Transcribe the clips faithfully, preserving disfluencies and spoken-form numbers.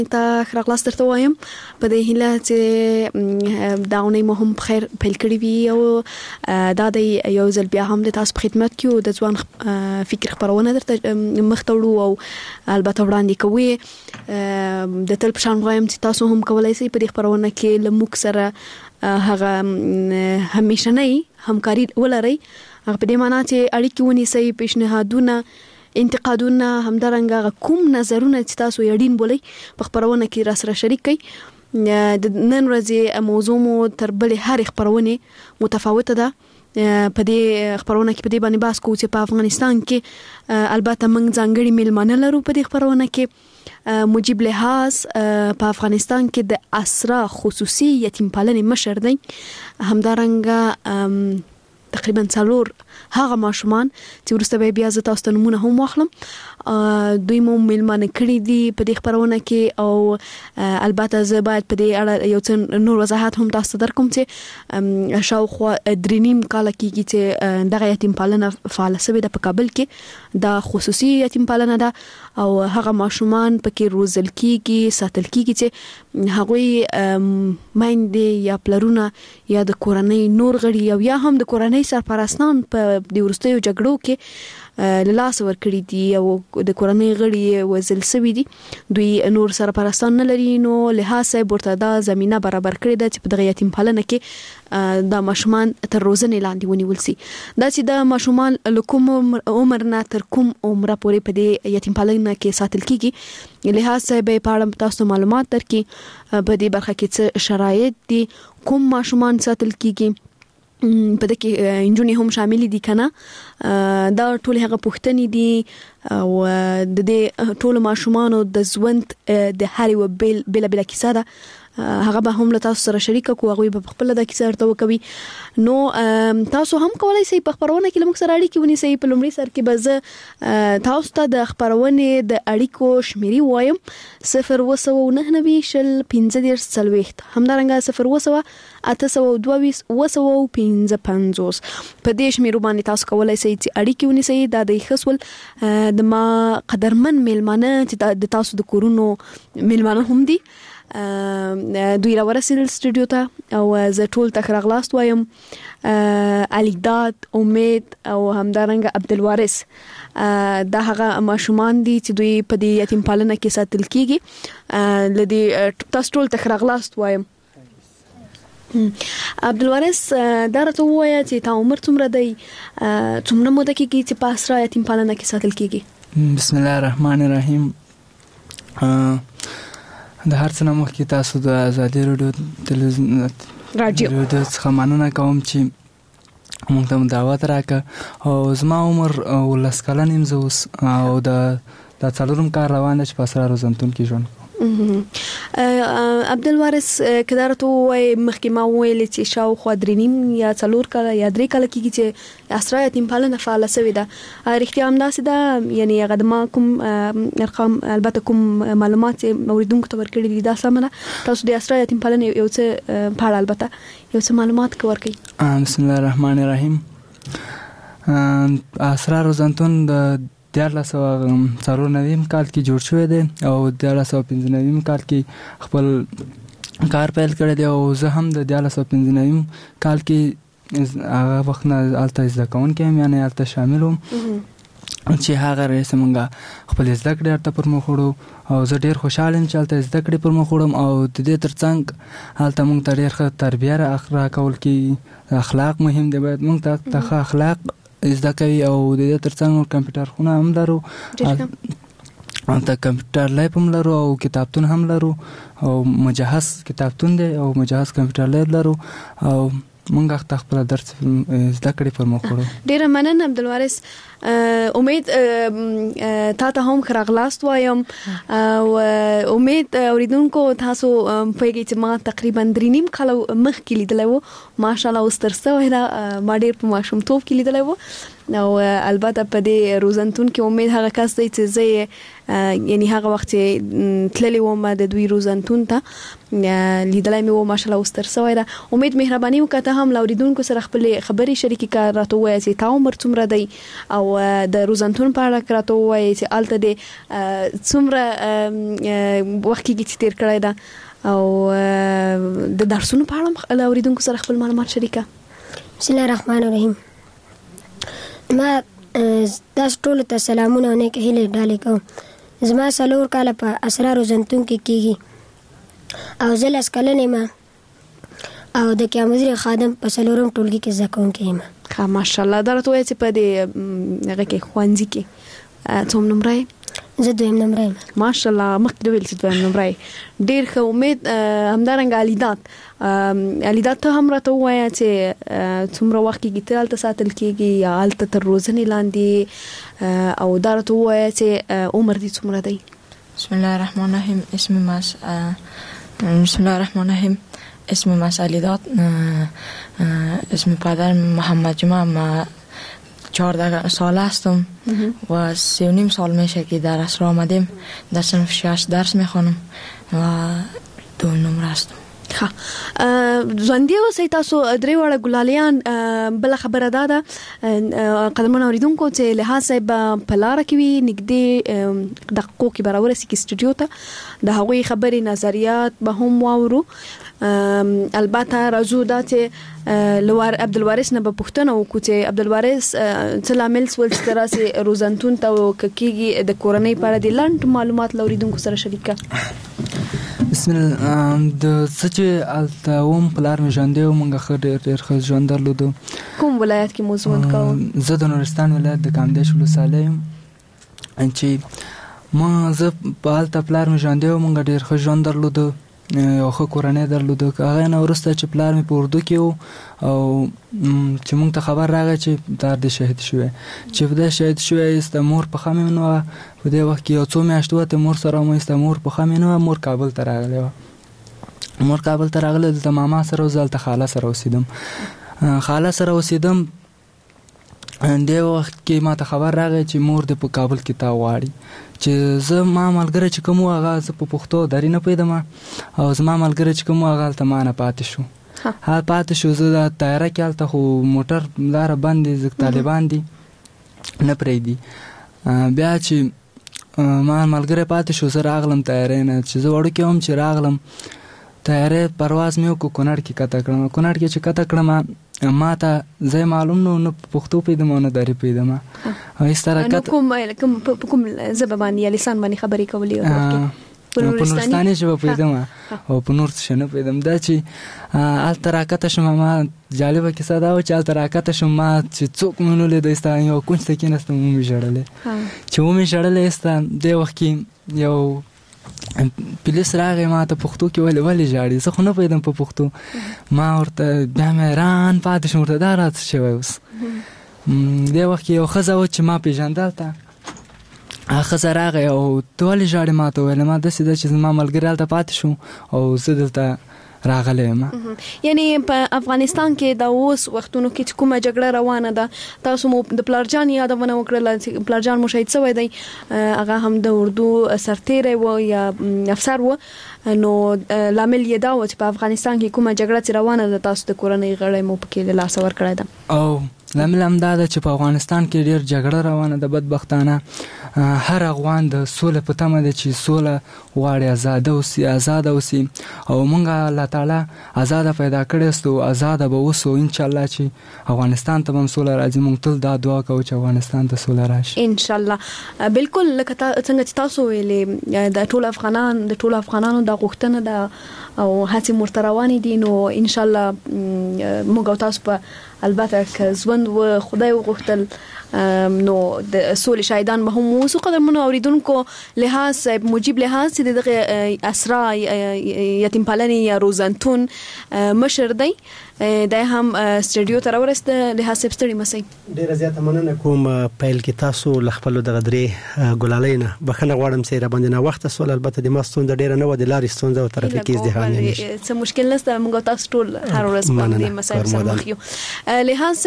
ته خراغلاس درته وایم په دې هیله چې دا اونۍ مو هم بخیر پیل کړی وي او دا د یو ځل بیا هم د تاسو په خدمت کې او د ځوان فکر خبرونه درته مخ ته وړو او البته وړاندې کوي د تل په شان وایم چې تاسو هم کولای شئ په دې خبرونه کې لموږ سره هغه همیشنۍ همکاري ولرئ. هغه په دې معنی چې اړیکې ونیسئ، پیشنهادونه، انتقادونه، همدارنګه کوم نظرونه چې تاسو یې اړین بولئ په خبرونه کې را سره شریک کړئ. د نن ورځې موضوع مو تر بلې هرې خبرونې متفاوته ده. په دې خبرونه کې په دې باندې بحث کوو چې په افغانستان کې البته موږ ځانګړي میلمانه لرو. په دې خبرونه کې مجيب لحاظ په افغانستان کې د اسرا خصوصي یتیم پالنې مشر دی. همدارنګه تقریبا څلور هغه ماشومان چې ورسته به بیا زه تاسو ته نمونه هم واخلم دوی مو میلمانه کړي دي په دې خبرونه کې او البته زه باید په دې اړه یو څه نور وضاحت هم تاسو ته درکوم چې شاوخوا درې نیم کاله کېږي چې دغه یتیم پالنه فعاله شوې ده په کابل کې. دا خصوصي یتیم پالنه ده او هغه ماشومان پکې روزل کېږي، ساتل کېږي چې هغوی میندې یا پلرونه یا د کورنۍ نور غړي او یا هم د کورنۍ سرپرستان په د وروستیو جګړو کې له لاسه ورکړي دي او د کورنۍ غړي وژل شوي دي. دوی نور سرپرستان نه لري، نو لحاظ صاحب ورته دا زمینه برابر کړې ده چې په دغه یتیم پالنه کې دا ماشومان تر روزنې لاندې ونیول شي. دا چې دا ماشومان له کوم عمر نه تر کوم عمره پورې په دې یتیم پالنه کې ساتل کېږي، لحاظ صاحب په اړه تاسو معلومات درکړي. په دې برخه کې څه شرایط دي، کوم ماشومان ساتل کېږي، په دې کې انجونې هم شامل دي کنه. دا ټول هغه پوښتنې دي او د دې ټول ماشومان د ژوند د هر یو بل بل بل کیسه ده. هغه به هم له تاسو سره شریک کوو، هغه به خپل د کیسه ورته وکوي. نو تاسو هم کولای شئ په خبرونه کې لمک سره اړیکې ونیسئ. په لومړي سر کې به زه تاسو ته د خبرونې د اړیکو شمیرې وایم: صفر اووه سوه نهه نوي شل پنځه دېرش څلوېښت، همدارنګه صفر اووه سوه اته سوه دوه ویشت اووه سوه پنځه پنځوس. په دې شمیرو باندې تاسو کولای شئ چې اړیکې ونیسئ. دا د خصول د ما قدرمن میلمانه چې د تاسو د کورونو میلمانه هم دي، دوی را ورسېدل سټوډیو ته او زه ټول ته ښه راغلاست وایم. الیداد، امید او همدارنګه عبدالوارث دا هغه ماشومان دي چې دوی په دې یتیم پالنه کې ساتل کېږي. له دې تاسو ټول ته ښه راغلاست وایم. عبدالوارث دا راته ووایه چې تا عمر څومره دی، څومره موده کېږي چې په اسرا یتیم پالنه کې ساتل کېږي؟ بسم الله الرحمن الرحیم. د هر څه نه مخکې تاسو د ازادي راډیو تلویزیون راډیو څخه مننه کوم چې موږ ته دعوت راکړه. او زما عمر اوولس کلن یم زه اوس، او د دا څلورم کال روان دی چې په اسرا روزنتون کې ژوند کوم. عبدالوارث که دا راته ووایې، مخکې ما وویلې چې شاوخوا درې نیم یا څلور کاله یا درې کاله کېږي چې اسرا یتیم پالنه فعاله شوې ده. رښتیا همداسې ده؟ یعنی هغه د ما کوم ارقام البته کوم معلومات چې اوریدونکو ته ورکړي دي دا سمه ده؟ تاسو د اسرا یتیم پالنې یو څه په اړه البته یو څه معلومات ورکړئ. بسم الله الرحمن الرحیم. اسرا روزنتون د دیارلس سوه څلور نویم کال کې جوړ شوی دی او دیارلس سوه پنځه نویم کال کې خپل کار پیل کړی دی. او زه هم د دیارلس سوه پنځه نویم کال کې هغه وخت نه هلته زده کوونکی یم، یعنې هلته شامل وم چې هغه رئیس مونږه خپل زده کړې هلته پر مخ وړو. او زه ډېر خوشحال یم چې هلته زده کړې پر مخ وړم. او د دې تر څنګ هلته مونږ ته ډېر ښه تربیه راکول کېږي. اخلاق مهم دی، باید مونږ ته ښه اخلاق زده کوي. او د دې تر څنګ نور کمپیوټر خونه هم لرو، هلته کمپیوټر لیب هم لرو او کتابتون هم لرو، او مجهز کتابتون دی او مجهز کمپیوټر لیب لرو. او مونږ اخته خپل درس زده کړې پر مخ وړو. ډېره مننه عبدالوارث. امید تا ته هم ښه راغلاست وایم. او امید اوریدونکو تاسو پوهېږئ چې ما تقریبا درې نیم کاله مخکې لیدلی و، ماشاءالله اوس تر سوی ده. ما ډېر په ماشومتوب کې لیدلی و او البته په دې روزنتون کې امید هغه کس دی چې زه یعنی هغه وخت تللی وم د دوی روزنتون ته لیدلای مې و ماشاءالله اوس تر سوی ده. امید مهرباني وکړه ته هم لاوریدونکو سره خپل خبري شریکي کار راته وایي چې تا عمر څومره دی او د روزنتون په اړه راته وایي چې الته د څومره وخت کې تیر کړی ده او د درسونو په اړه لاوریدونکو سره خپل معلومات شریکه. بسم الله الرحمن الرحیم. ما تاسو ټول ته سلامونه او نیک هیلې ډالې کوم. زما څلور کاله په اسرار روزنتون کې کېږي او زه لس کلنې یم او د قیام وزیر خادم په څلورم ټولګي کې زده کوونکی یم. ښه ماشاءالله. دا راته وایي چې په دې هغه کې ښوونځي کې څوم نمره یې؟ زه دویم نمره یم. ماشاءالله. مخکې ویل چې دویم نمره یې ډېر ښه. امید همدارنګه علیداد علیداد ته هم راته ووایه چې څومره وخت کېږي ته هلته ساتل کېږي یا هلته تر روزنې لاندې او دا راته ووایه چې عمر دې څومره دی؟ بسم الله الرحمن الرحیم. اسم ماس بسم الله الرحمن الرحیم. اسم ماس علیداد. اسم پدر محمد جمعه. ما چهارده سال هستم و سی و نیم سال میشه که در اسرا آمدیم. در صنف شش درس میخوانم و دو نمره هستم. ښه ژوندي اوسئ تاسو درې واړه ګلالیان. بله خبره دا ده قدرمن اورېدونکو چې لحاظ صاحب په لاره کې وي نږدې دقیقو کې به راورسي کې سټوډیو ته د هغوی خبرې نظریات به هم واورو. البته راځو دا چې لوار عبدالوارث نه به پوښتنه وکړو چې عبدالوارث څه لامل سول چې ته راسې روزنتون ته کېږي د کورنۍ په اړه د لنډ معلومات له اورېدونکو سره شریکه. بسم الله. د څه چې هلته وم پلار مې ژوندی و. موږ ښه ډېر ډېر ښه ژوند درلودو. کوم ولایت کې مو ژوند کوو؟ زه د نورستان ولایت د کامدیش ولسوالۍ یم چې ما زه په هلته پلار مې ژوندی و. موږ ډېر ښه ژوند درلودو، یو ښه کورنۍ درلودو. هغه نه وروسته چې پلار مې په اردو کې و او چې موږ ته خبر راغی چې پلار دې شهید شوی چې په دې شهید شوی ایسته مور پخه مې نه وه. په دې وخت کې یو څو میاشتې وته مور سره مو ایسته مور پخه مې نه وه. مور کابل ته راغلی وه. مور کابل ته راغلی دلته ماما سره زه هلته خاله سره اوسېدم. خاله سره اوسېدم. دې وخت کې ما ته خبر راغی چې مور دې په کابل کې تا غواړي. چې زه ما ملګری چې کوم و هغه زه په پښتو دري نه پوهېدم او زما ملګری چې کوم و هغه هلته ما نه پاتې شو. هغه پاتې شو. زه د تیاره کې هلته خو موټر لاره بند دي، ځکه طالبان دي نه پرېږدي. بیا چې ما ملګری پاتې شو زه راغلم تیارې نه. چې زه وړوکی وم چې راغلم تیارې پرواز مې وکړو کونړ کې کته کړم. کونړ کې چې کته کړم ما ته ځای معلوم نو نه پښتو پوهېدم او نه دري پوهېدم. هېڅ طرقت کوم کوم ژبه باندې یا لسان باندې خبرې کولې؟ په نورستاني ژبه پوهېدم او په نور څه نه پوهېدم. دا چې هلته راکته شوم ما جالبه کیسه دا وه چې هلته راکته شوم ما چې څوک مې ونه لید ایسته یو کونج ته کېناستم ومې ژړلې. چې ومې ژړلې ایسته دې وخت کې یو پولیس راغی ما ته پښتو کې ولې ولې ژاړي؟ زه خو نه پوهېدم په پښتو. ما ورته بیا مې حیران پاتې شوم ورته دا راته شوی اوس. دې وخت کې یو ښځه وه چې ما پېژانده هلته. هغه ښځه راغی او ته ولې ژاړې؟ ما ته وویل ما داسې ده چې زما ملګری هلته پاتې شو او زه دلته راغلی یم. یعنی په افغانستان کې د اوس وختونو کې چې کومه جګړه روانه ده تاسو مو د پلارجان یادونه وکړله چې پلارجان مو شهید شوی دی. هغه هم د اردو سرتیری و یا افسر و. نو لامل یې دا و چې په افغانستان کې کومه جګړه چې روانه ده تاسو د کورنۍ غړی مو پکې له لاسه ورکړی ده. او لامل هم دا ده چې په افغانستان کې ډېر جګړه روانه ده بدبختانه. هر افغان د سولې په تمه دی چې سوله غواړي، ازاده اوسي ازاده اوسي او موږ الله تعالی ازاده پیدا کړې ستو ازاده به اوسو انشاءالله چې افغانستان ته هم سوله راځي. موږ تل دا دعا کوو چې افغانستان ته سوله راشي انشاءالله. بالکل لکه څنګه چې تاسو ویلې د ټول افغانان د ټول افغانانو د غوښتنه ده او هڅې مرته روانې دي. نو انشاءالله موږ او تاسو په البته که ژوند و خدای وغوښتل نو د سولې شاهدان به هم اوسو. قدرمنو اورېدونکو لحاظ صاحب مجیب لحاظ چې دغه اسرا یتیم پالنې یا روزنتون مشر دی دا هم سټوډیو ته راورسته. لحاظ صاحب ستړي مسئ. ډېره زیاته مننه کوم پیل کې تاسو له خپلو دغه درې ګلالۍ نه بخښنه غواړم چې راباندې ناوخته سول. البته د ما ستونزه ډېره نه وه، د لارې ستونزه او ترافیکي ازدحام څه مشکل نشته. موږ تاسو ټول هر ورځ باندې مسایل سره مخ یو. لحاظ صاحب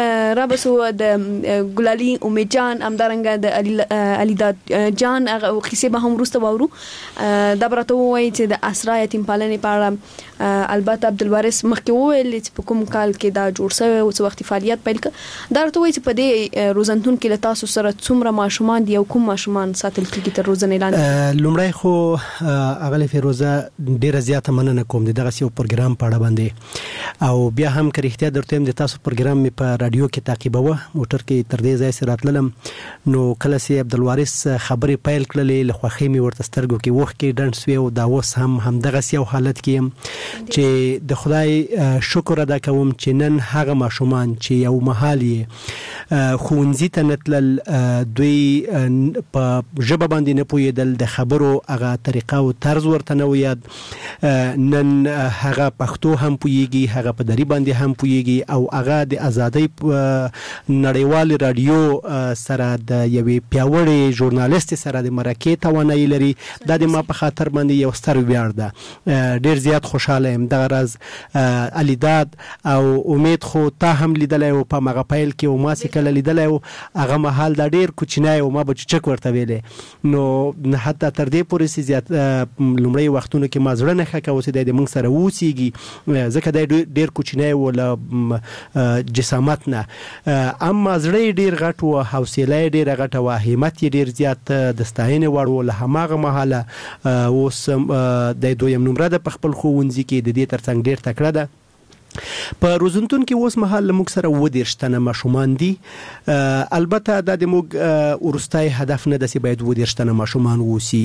رابسو د ګلالي امید جان همدارنګه د علیداد جان هغه قصې به هم وروسته واورو. دا برته وایي چې د اسرا یتیم پالنې په اړه البته عبدالوارث مخکې وویل چې په کوم کال کې دا جوړ شوی او څه وخت فعالیت پیل کړ. دا ورته وایي چې په دې روزنتون کې له تاسو سره څومره ماشومان دي او کوم ماشومان ساتل کېږي تر روزنې لاندې؟ لومړی خو اغلی فیروزه ډیره زیاته مننه کوم د دغه یو پروګرام په اړه باندې، او بیا هم که رښتیا درته د تاسو پروګرام می په رادیو کې تعقیبوه موټر کې تر دې ځای سره راتلم نو کله چې عبدالوارث خبرې پیل کړلې له خوښۍ می ورته سترګو کې وخت کې ډنډ سوی او دا اوس هم هم دغه یو حالت کې يم چې د خدای شکر ادا کوم چې نن هغه ماشومان چې یو محال یې ښوونځي ته نتلل دوی په ژبه باندې نه پوهېدل، د خبرو هغه طریقه او طرز ورته نه یاد، نن هغه پښتو هم پوهېږي، هغه په دري باندې هم پوهېږي او هغه د ازادۍ نړیوال رادیو سره د یوې پیاوړې ژورنالیست سره د مرکې توانایي لري. دا د ما په خاطر باندې یو ستر ویاړ ده. ډېر زیات خوشاله یم. دغه راز علیداد او امید خو تا هم لیدلی و په مغه پیل کې او ما چې کله لیدلی و هغه مهال دا ډېر کوچنی و، ما به چک ورته ویلې نو حتی تر دې پورې چې زیات لومړی وختونو کې ما زړه نه ښه کوه چې دی د موږ سره اوسېږي ځکه دی ډېر کوچنی و له جسامت نه، اما زړه یې ډېر غټ و، حوصله یې ډېره غټه وه، همت یې ډېر زیات د ستاینې وړ و. له هماغه مهاله اوس د دویم نمره ده په خپل ښوونځي کې، د دې ترڅنګ ډېر تکړه ده. په روزنتون کې اوس مهال موږ سره اووه دېرش تنه ماشومان دي. البته دا د موږ وروستی هدف نه ده چې باید اووه دېرش تنه ماشومان واوسي.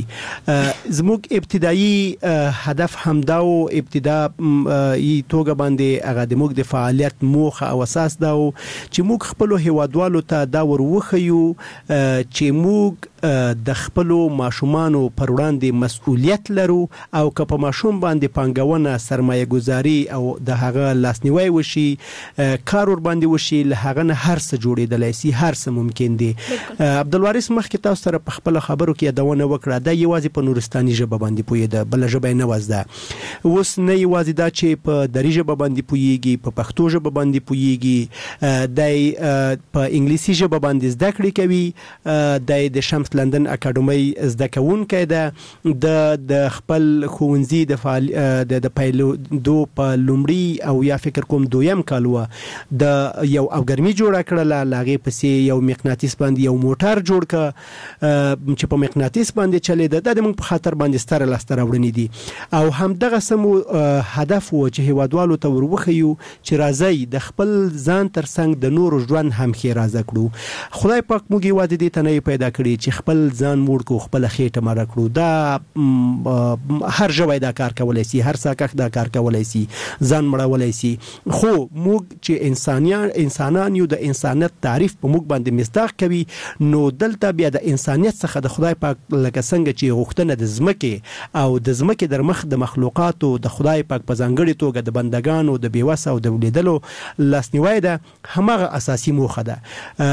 زموږ ابتدایي هدف همدا و، ابتدا یي توګه باندې هغه د موږ د فعالیت موخه او اساس دا و چې موږ خپلو هیوادوالو ته دا ور وښیو چې موږ د خپلو ماشومانو پر وړاندې مسؤلیت لرو او که په ماشوم باندې پانګونه سرمایه ګذاري او د هغه لاسنیوی وشي، کار ور باندې وشي، له هغه نه هر څه جوړېدلی سي، هر څه ممکن دي. عبدالوارث مخکې تاسو سره په خپله خبرو کې یادونه وکړه دا یوازې په نورستاني ژبه باندې پوهېده، بله ژبه یې نه وه زده. اوس نه یوازې دا چې په دري ژبه باندې پوهېږي، په پښتو ژبه باندې پوهېږي، دی په انګلیسي ژبه باندې زده کړې کوي، دی د شمس لندن اکاډمۍ زده کوونکی ده، د خپل ښوونځي د فعال د پیلېدو په لومړي او یا فکر کوم دویم کال وه د یو اوګرمي جوړه کړله، له هغې پسې یو مقناطیس باندې یو موټر جوړ کړه چې په مقناطیس باندې چلېده. دا د موږ په خاطر باندې ستره لاسته راوړنې دي او همدغسې مو هدف و چې هیوادوالو ته ور وښیو چې راځئ د خپل ځان تر څنګ د نورو ژوند هم ښېرازه کړو. خدای پاک موږ یوازې دې ته نه پیدا کړي چې خپل ځان موړ کړو، خپله خېټه مړه کړو. دا هر ژوی دا کار کولی سي، هر ساکښ دا کار کولی سي، ځان مړولی سي، خو موږ چې انسانیان انسانان یو د انسانیت تعریف په موږ باندې مصداق کوي نو دلته بیا د انسانیت څخه د خدای پاک لکه څنګه چې غوښتنه د ځمکې او د ځمکې در مخ د مخلوقاتو د خدای پاک په ځانګړې توګه د بندګانو د بېوسه او د ولیدلو لاسنیوی ده، هماغه اساسي موخه ده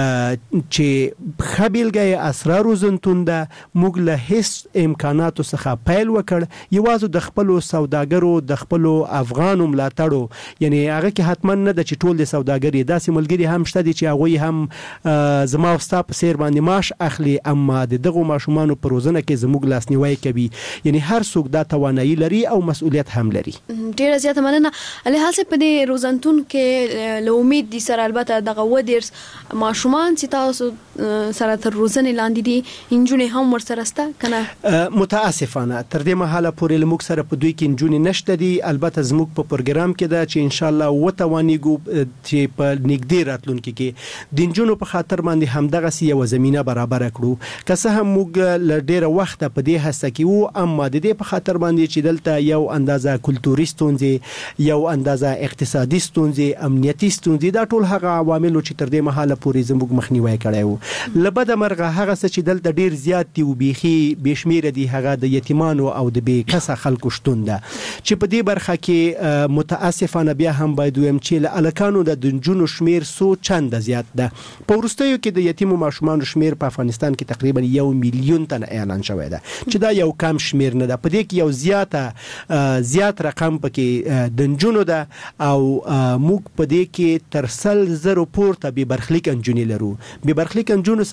چې ښه بېلګه یې اسرا روزنتون ده. موږ له هیڅ امکاناتو څخه پیل وکړ، یوازې د خپلو سوداګرو د خپلو افغانو ملاتړو، یعنی هغه کې حتما نه ده چې ټول د سوداګري، داسې ملګري هم شته دي چې هغوی هم زما او ستا په څېر باندې معاش اخلي، اما د دغو ماشومانو په روزنه کې زموږ لاسنیوی کوي. یعنی هر څوک دا توانایي لري او مسؤلیت هم لري. ډېره زیاته مننه. الحاصل په دې روزنتون کې له امید دي سره البته دغه اووه دېرش ماشومان چې تاسو سره تر روزنې لاندې دي نجونې هم ورسره شته که نه؟ متاسفانه تر دې مهاله پورې له موږ سره په دوی کې نجونې نشته دي. البته زموږ په پروګرام کې ده چې انشاءالله وتوانیږو چې په نږدې راتلونکي کې د نجونو په خاطر باندې همدغسې یوه زمینه برابره کړو. که څه هم موږ له ډېره وخته په دې هڅه کې وو، اما د دې په خاطر باندې چې دلته یو اندازه کلتوري ستونزې، یو اندازه اقتصادي ستونزې، امنیتي ستونزې، دا ټول هغه عواملو چې تر دې مهاله پورې زموږ مخنیوی کړی و. له بده مرغه هغه څه چې دلته ډیر زیات دي او بيخي بشمیره دي هغه د یتیمانو او د بې کسه خلکو شتون ده چې په دې برخه کې متاسفانه بیا هم باید ویم چې له الکانو د نجونو شمیر سو چند زیات ده. په وروستیو کې د یتیمو ماشومانو شمیر په افغانستان کې تقریبا یو میلیون تن اعلان شوی ده چې دا یو کم شمیر نه ده. په دې کې یو زیاته زیات رقم پکې د نجونو ده او موږ په دې کې تر سل زرو پورته به برخلیک انجونی لرو. به برخلیک انجونو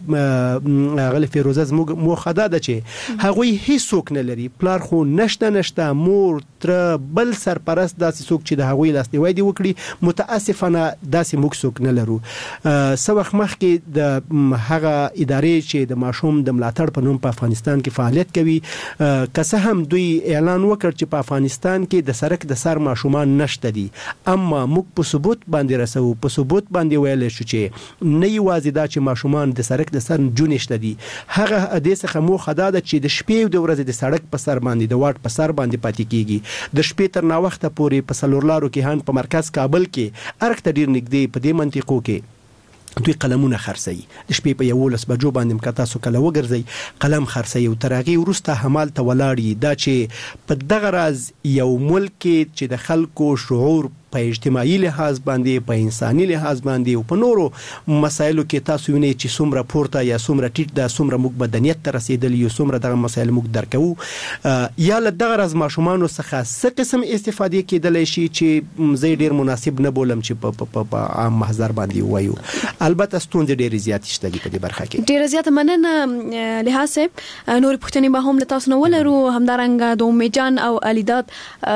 څخه غل فیروزه زموږ موخده ده چې هغوی هیڅوک نه لري، پلار خو نشته نشته، مور تر بل سرپرست داسې څوک چې د هغوی لاسنیوی دی وکړي. متاسفانه داسې موږ څوک نه لرو. څه وخت مخکې د هغه ادارې چې د ماشوم د ملاتړ په نوم په افغانستان کې فعالیت کوي که څه هم دوی اعلان وکړ چې په افغانستان کې د سرک د سر ماشومان نشته دي، اما موږ په ثبوت باندې رسو، په ثبوت باندې ویل شو چې نه یوازې دا چې ماشومان د سرک د سر جون نشته دي، هغه د څخه موخه دا ده چې د شپې او د ورځې د سړک په سر باندې د واټ په سر باندې پاتې کیږي. د شپې تر نا وخت پورې په سلورلارو کې هان په مرکز کابل کې ارک ته ډیر نږدې په دې منطقو کې دوی قلمونه خرڅي. د شپې په یولس بجو باندې مکه تاسو کله وګرځي قلم خرڅي او ترغي ورسته حمال ته ولاړی. دا چې په دغه راز یو ملک چې د خلکو شعور په اجتماعي لحاظ باندې، په انساني لحاظ باندې او په نورو مسایلو کې تاسو وینئ چې څومره پورته یا څومره ټیټ ده، څومره موږ بدنیت ته رسیدلی یو، څومره دغه مسایل موږ درک کوو. یا له دغه راز ماشومانو څخه څه قسم استفادې کېدلی شي چې زه ډیر مناسب نه بولم چې په عام محضر باندې وایو. البته ستونزې ډېرې زیاتې شته دي په دې برخه کې. ډېره زیاته مننه لحاظ صاحب. نورې پوښتنې به هم له تاسو نه ولرو، همدارنګه د امید جان او الیداد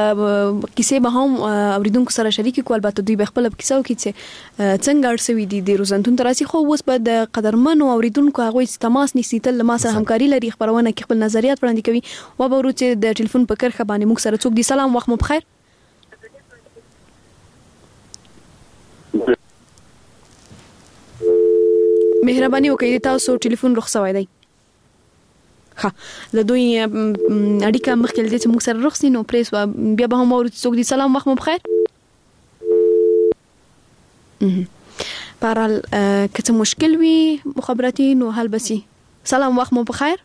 کیسې به هم اوریدونکو سره شریک کو. البته دوی به خپل کیسه وکړي چې څنګه اړسوي دي د روزنتون تراسي. خو اوس به د قدرمنو اوریدونکو هغه تماس نیسي، تل ما سره همکاري لري، خبرونه کې خپل نظریات وړاندې کوي. و به ورو چې د ټلیفون په کرخه باندې موږ سره څوک دي. سلام، وخت مو بخیر. مهرباني وکړئ تاسو ټلیفون رخصوي دی. ها د دوی اړیکه مخکې لدې چې موږ سره رخصي نو پریس بیا به هم ورته څوک دي. سلام، وخت مو بخیر. پارال که څه مشکل وي مخابراتي نو حل بسي. سلام، وخت مو بخیر.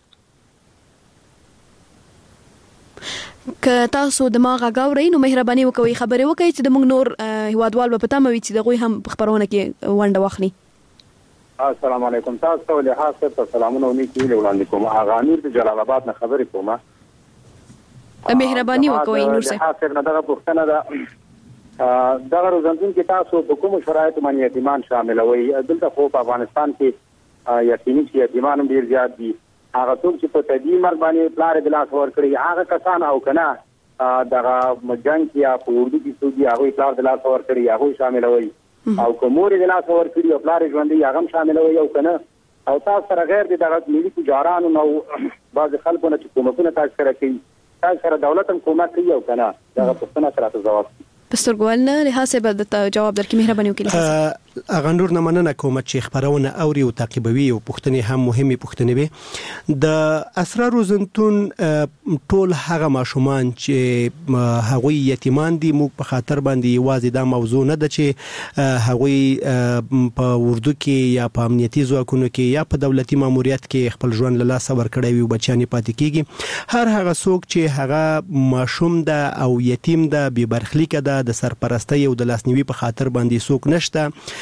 که تاسو د ما غاوري نو مهرباني وکوي خبرې وکړئ چې د موږ نور هوادوال په پته مې چې دغه هم خبرونه کې ونده واخلي. السلام علیکم. تاسو له حاصل په سلامونه امید کې وړاندې کوم. اغا نور د جلال آباد نه خبرې کوم. مهرباني وکوي نور صاحب. حاصل نه دغه پوښتنه ده دغه روزنتون کې تاسو په کوم شرایطو باندې یتیمان شاملوي؟ دلته خو په افغانستان کې یتیمی چې یتیمان ډیر زیات دي. هغه څوک چې په تدبیر مرګ باندې پلار د لاس ور کړی هغه کسان او کنه دغه مجنګ یا په اردو کې سودي هغه پلار د لاس ور کړی هغه شاملوي او کومور د لاس ور کړی او پلار ژوندۍ هغه شاملوي او کنه او تاسو سره غیر دغه ملي تجارانو نو بعض خلکو نه چې کومکونه تاسو سره کوي، تاسو سره دولت هم کومک کوي او کنه دغه پښتنه سره جواب پسترګوال نه لحاظه به د جواب درکې مهرباني وکړئ. اغه نور نه مننه کوم چې خبرونه اوري او تعقیبوي او پښتنې هم مهمه پښتنې وي. د اسرار روزنتون ټول هغه ماشومان چې هغه یتیمان دي موږ په خاطر باندې واځي دا موضوع نه ده چې هغه په اردو کې یا په امنیتي ځواکونو کې یا په دولتي ماموریت کې خپل ژوند له لاس ور کړی وي بچانی پاتې کیږي. هر هغه څوک چې هغه ماشوم ده او یتیم ده به برخلیک ده د سرپرستی او د لاسنیوي په خاطر باندې څوک نشته.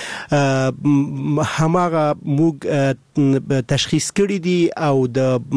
هماغه موږ تشخیص کړی دي او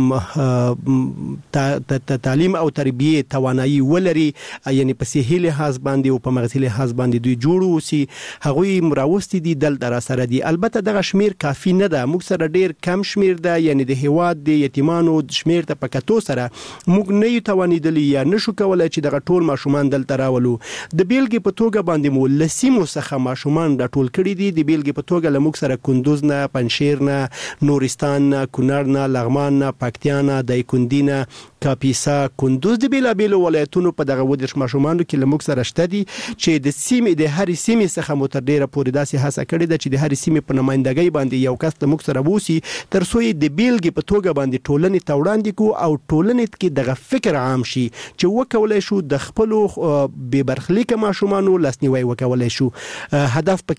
د تعلیم او تربیه توانایي ولري، یعنی په صحي لحاظ باندې او په مغزي لحاظ باندې دوی جوړ وسی هغه مراوستي دي دل در سره دي. البته دغه شمیر کافی نه ده، موږ سره ډیر کم شمیر ده، یعنی د هواد د یتیمانو شمیر ته پکاتو سره موږ نه یو توانیدلی یا نشو کولای چې دغه ټول ماشومان دل تراولو. د بیلګې په توګه باندې مو لسیمو څخه ماشومان د ټول کړي دي. د بیلګې په توګه لموږ سره کندوز نه، پنشیر نه، نورستان نه، کونړ نه، لغمان نه، پکتیا نه، دایکندي نه، کاپیسا، کندوز د بیلا بیل ولایتونو په دغه ودرش ماشومانو کې لموږ سره شته دي چې د سیمې د هر سیمې څخه متر ډیره پورې داسې هڅه کړې ده چې د هر سیمې په نمائندګۍ باندې یو کس د موږ سره ووسی تر څو د بیلګې په توګه باندې ټولنې ته وړاندې کو او ټولنې کې دغه فکر عام شي چې وکولای شو د خپل بې برخلیک ماشومانو لاسنیوي وکولای شو. هدف پکې همدغه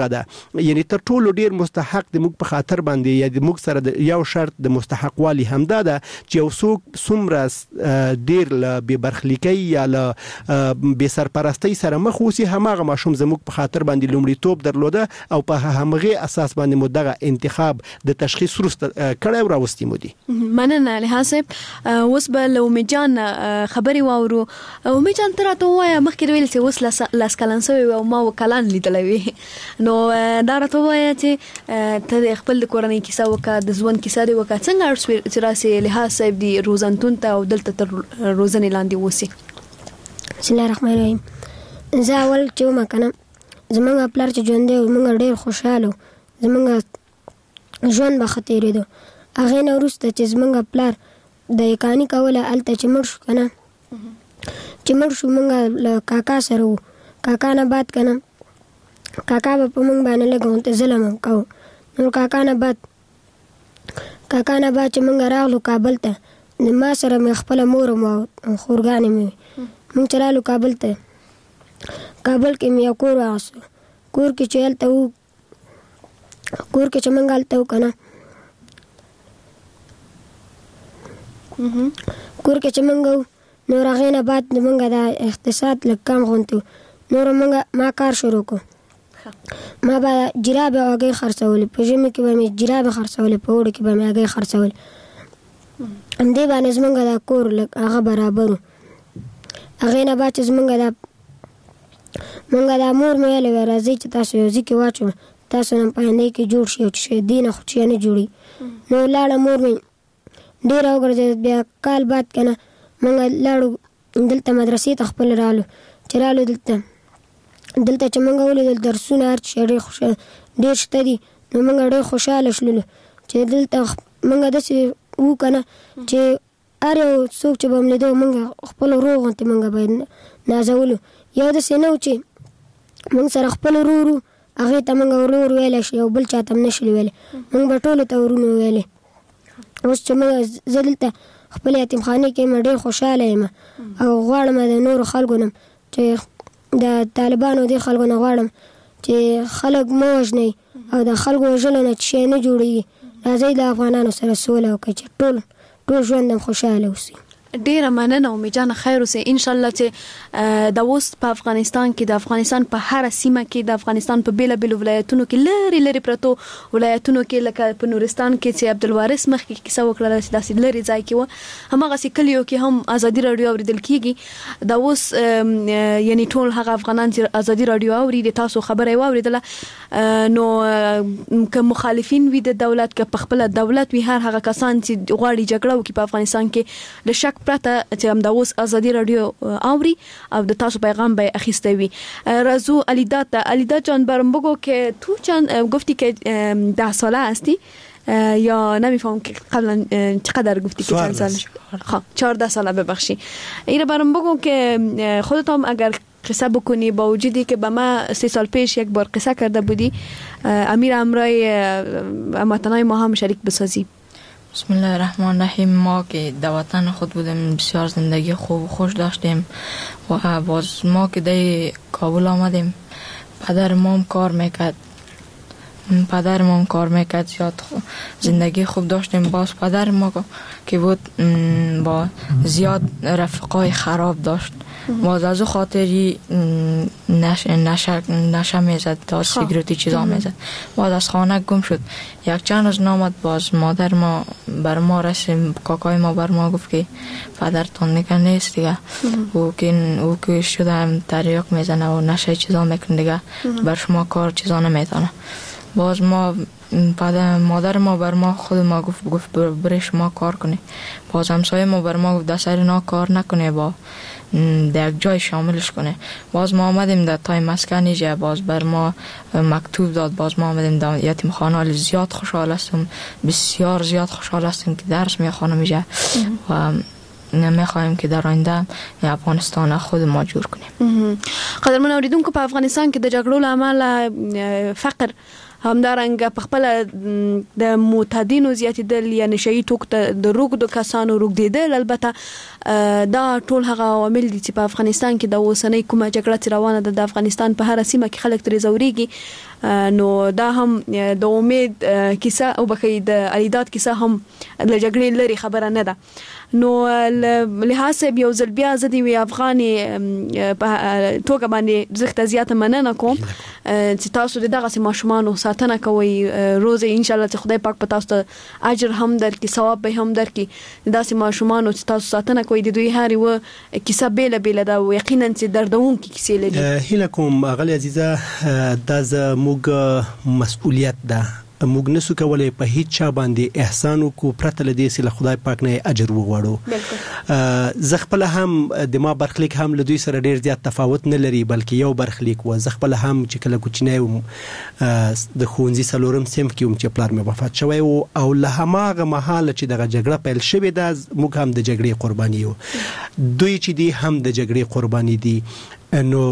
دغه ده یعنی تر ټولو ډیر مستحق د موږ په خاطر باندې یا د موږ سره د یو شرط د مستحق والی همدا ده چې یو څوک څومره ډیر له بې برخلیکۍ یا له بې سرپرستۍ سره مخ اوسي هماغه ماشوم زموږ په خاطر باندې لومړیتوب درلوده او په همغه اساس باندې مو دغه انتخاب د تشخیص وروسته کړی او راوستي مو دي. مننه الها صاحب. اوس به له امید جان خبرې واورو. امید جان ته راته ووایه مخکې ویل چې اوس لاس کلن سوی او ما وکلان لیدلی وي نو دا راته ووایه چې ته د خپل د کورنۍ کیسه وکړه د ژوند کیسه دې وکړه څنګه اړ شوې چې راسې الها صاحب دې روزنتون ته او دلته تر روزنې لاندې اوسي؟ بسم الله الرحمن الرحیم. زه اول چې ومه که نه زمونږ پلار چې ژوندی و مونږ ډېر خوشحاله و زمونږ ژوند به ښه تېرېدو. هغې نه وروسته چې زمونږ پلار د یکاني کوله هلته چې مړ شو که نه چې مړ شو مونږ له کاکا سره وو. کاکا نه بعد که نه کاکا به په مونږ باندې لږ غونته ظلم هم کوو. نو کاکا نه بعد کاکا نه بعد چې مونږ راغلو کابل ته د ما سره مې خپله مور هم او خورګانې مې وي. مونږ چې رالو کابل ته کابل کې مې یو کور واخیستو. کور کې چې هلته وو کور کې چې مونږ هلته وو که نه کور کې چې مونږ وو نور هغې نه بعد مونږ دا اقتصاد لږ کم غونته وو. نور مونږ ما کار شروع کړو. ما به جرابې او هګۍ خرڅولې. په ژمي کې به مې جرابې خرڅولې په اوړي کې به مې هګۍ خرڅولې. همدې باندې زمونږ دا کور لږ هغه برابر و. هغې نه بعد چې زمونږ دا مونږ دا مور مې ویلې وی راځئ چې تاسو یو ځای کې واچوم تاسو نه په آینده کې جوړ شي او چې دې نه خو چې نه جوړي. نو لاړه مور مې ډېره وګرځېده. بیا کال بعد که نه مونږ لاړو دلته مدرسې ته خپل رالو. چې رالو دلته دلته چې مونږ ولیدل درسونه هر شی ډېر خوشحاله ډېر شته دي نو مونږ ډېر خوشحاله شولو چې دلته مونږ داسې وو که نه چې هر یو څوک چې به م لیدو مونږ خپل ورور غوندې مونږ به نازولو. یو داسې نه و چې مونږ سره خپل ورور و هغې ته مونږ ورور ویلی شي او بل چا ته هم نه شي ویلی. مونږ به ټولو ته ورونه ویلی. اوس چې مونږ زه دلته خپل یتیمخانې کې یم ډېر خوشحاله یم او غواړم د نورو خلکو نه چې د طالبانو دې خلکو نه غواړم چې خلک مه وژنئ او د خلکو وژلو نه چې شی نه جوړېږي. راځئ د افغانانو سره سوله وکړئ چې ټول ټول ژوند هم خوشحاله اوسي. ډیره مننه امید جان خیر اوسه ان شاء الله چې د اوس په افغانستان کې د افغانستان په هر سیمه کې د افغانستان په بیل بیل ولایتونو کې لری لری پرتو ولایتونو کې لکه په نورستان کې چې عبدالوارث مخ کې کیسه وکړه چې داسې لری ځای کې و همغه سکلیو کې هم ازادي رادیو اوریدل کیږي. د اوس یعنی ټول هغه افغانان چې ازادي رادیو اوري د تاسو خبره واوریدله نو که مخالفین وي د دولت که په خپل دولت وي هر هغه کسان چې غواړي جګړه وکړي په افغانستان کې د شک پرته چې هم د اوس ازادي رادیو اوري او د تاسو پیغام به اخیسته وي. رازو علیدات علیدات جان برام بگو که تو چند گفتی که ده ساله هستی یا نمیفهم که قبلا چقدر گفتی که چند سال؟ خب چهارده ساله ببخشی. این برام بگو که خودت هم اگر قصه بکنی با وجودی که به ما سه سال پیش یک بار قصه کرده بودی امیر امرای هموطنای ما هم شریک بسازی. بسم الله الرحمن الرحیم. ما که در وطن خود بودیم بسیار زندگی خوب و خوش داشتیم و باز ما که در کابل آمدیم پدر مام کار میکرد پدر مام کار میکرد زیاد زندگی خوب داشتیم. باز پدر ما که بود با زیاد رفقای خراب داشت باز از او خاطری نشه نشه نشه میزد تا سیگریتی چیزا میزد. باز از خانه گم شد. یک چند روز نامد باز مادر ما بر ما رسیم کاکای ما بر ما گفت که پدرتون نکن نیست دیگه او که او که شده هم تریاک میزنه و نشه چیزا میکنه دیگه بر شما کار چیزا نمیتونه. باز ما پدر مادر ما بر ما خود ما گفت گفت بر شما کار کنی. باز همسایه ما بر ما گفت دسر اینا کار نکنه با در یک جای شاملش کنه. باز ما آمدیم در تای مسکنی جا باز بر ما مکتوب داد. باز ما آمدیم در یتیم خانه زیاد خوشحال هستم بسیار زیاد خوشحال هستم که درس میخوانم میجا و نمیخوایم که در آینده افغانستان خود ما جور کنیم. قدرمن اوریدونکو په افغانستان کې د جګړو له امله فقر همدارنګه په خپل د معتادینو زیاتېدل یا نشئی توکو د روغدو کسانو روغدېدل، البته دا ټول هغه عوامل دي چې په افغانستان کې د اوسنۍ کومه جګړه چې روانه ده د افغانستان په هر سیمه کې خلک ترې زوريږي، نو دا هم د امید کیسه او بخې د الیداد کیسه هم له جګړې لري خبره نه ده. نو لحاظ یو ځل بیا زه د وی افغاني په توګه باندې زخته زیاته مننه کوم چې تاسو دغه ماشومان ساتنه کوي، روزه ان شاء الله چې خدای پاک په تاسو ته اجر هم درکړي، ثواب به هم درکړي. داسې ماشومان چې تاسو ساتنه کوي د دوی هاري و کیسه بیل بیل دا یقینا چې دردونکې کیسې لري. هیله کوم اغلی عزیزه دا زموږ مسؤلیت ده، موږ نسو کولای په هیڅ چا باندې احسان وکړو پرته له دې چې له خدای پاک نه اجر وغواړو. زه خپل هم د ما برخلیک هم له دوی سره ډیر زیات تفاوت نه لري، بلکې یو برخلیک و. زه خپل هم چې کله کوچنی وم د ښوونځي څلورم صنف کې وم چې پلار مې وفات شوی و، او له هماغه مهاله چې دغه جګړه پیل شوې ده موږ هم د جګړې قرباني یو، دوی چې دي هم د جګړې قرباني دي. نو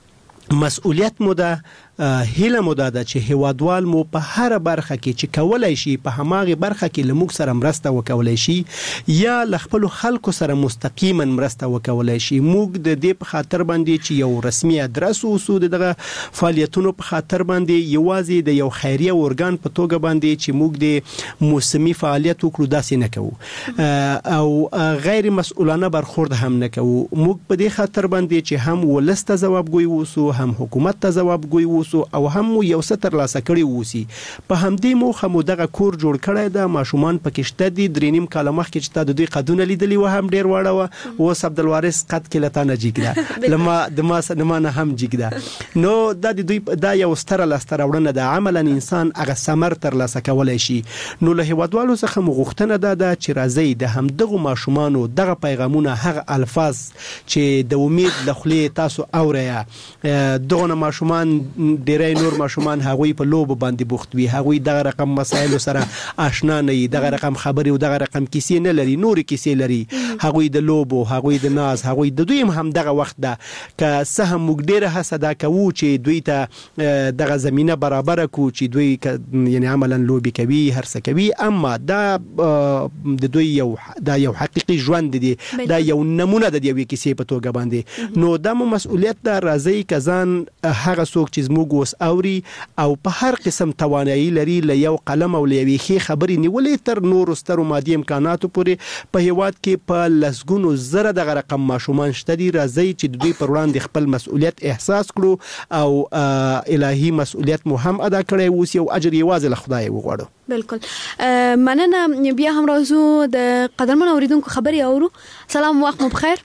مسؤلیت مو ده، هیله مو ده چې هیوادوال مو په هر برخه کې چې کولای شي په هماغه برخه کې لموږ سره مرسته وکولای شي یا ل خپل خلکو سره مستقیما مرسته وکولای شي. موږ د دې په خاطر باندې چې یو رسمي ادرس اوسو دغه فعالیتونو په خاطر باندې یوازې د یو خیریه اورګان په توګه باندې چې موږ د موسمي فعالیت وکړو داسې نه کوو او غیر مسؤلانه برخورد هم نه کوو. موږ په دې خاطر باندې چې هم ولسته جوابګوي ووسو، هم حکومت ته جوابګوي ووسو، او هم یو ستر لاسه کړی ووسی. په همدې موخه مو دغه کور جوړ کړی دا ماشومان پکې شته دي. درې نیم کاله مخکې چې تا د دوی قدونه لیدلی و هم ډیر واړه و، اوس عبدالوارث قد کې لته نه جګده لما د ما نه ما نه هم جګده. نو دا د دوی دا یو ستره لاسته راوړنه ده، عملا انسان هغه ثمر تر لاسه کولای شي. نو له هیوادوالو څخه مو غوښتنه ده ده چې راځي د همدغه ماشومانو دغه پیغامونه، هغه الفاظ چې د امید له خولې تاسو اوریا، دغه ماشومان ډیری نور ماشومان هغوی په لوب باندې بوخت وي، هغوی دغه رقم مسایل سره آشنا نه وي، دغه رقم خبرې او دغه رقم کیسې نه لري، نور کیسې لري. هغوی د لوب او هغوی د ناز، هغوی د دوی هم دغه وخت ده که څه هم موږ ډیره هڅه دا کوو چې دوی ته دغه زمینه برابر کړو چې دوی یعنی عملا لوبي کوي، هر څه کوي، اما دا د دوی یو دا یو حقيقي ژوند دی، دا یو نمونه د یوې کیسې په توګه باندې. نو دا مو مسؤلیت ده راځي کزان هغه څوک چې موږ اوس اوري او په هر قسم توانایي لري له یو قلم او له یوې ښې خبرې نیولې تر نورو سترو مادي امکاناتو پورې په هیواد کې په لسګونو زره دغه رقم ماشومان شته دي. راځي چې د دوی پر وړاندې خپل مسؤلیت احساس کړو او الهي مسؤلیت مو هم ادا کړی اوس یو اجر یوازې له خدای وغواړو. بالکل مننه. بیا هم راځو د قدرمن اوریدونکو خبري اورو. سلام، وخت مو بخیر.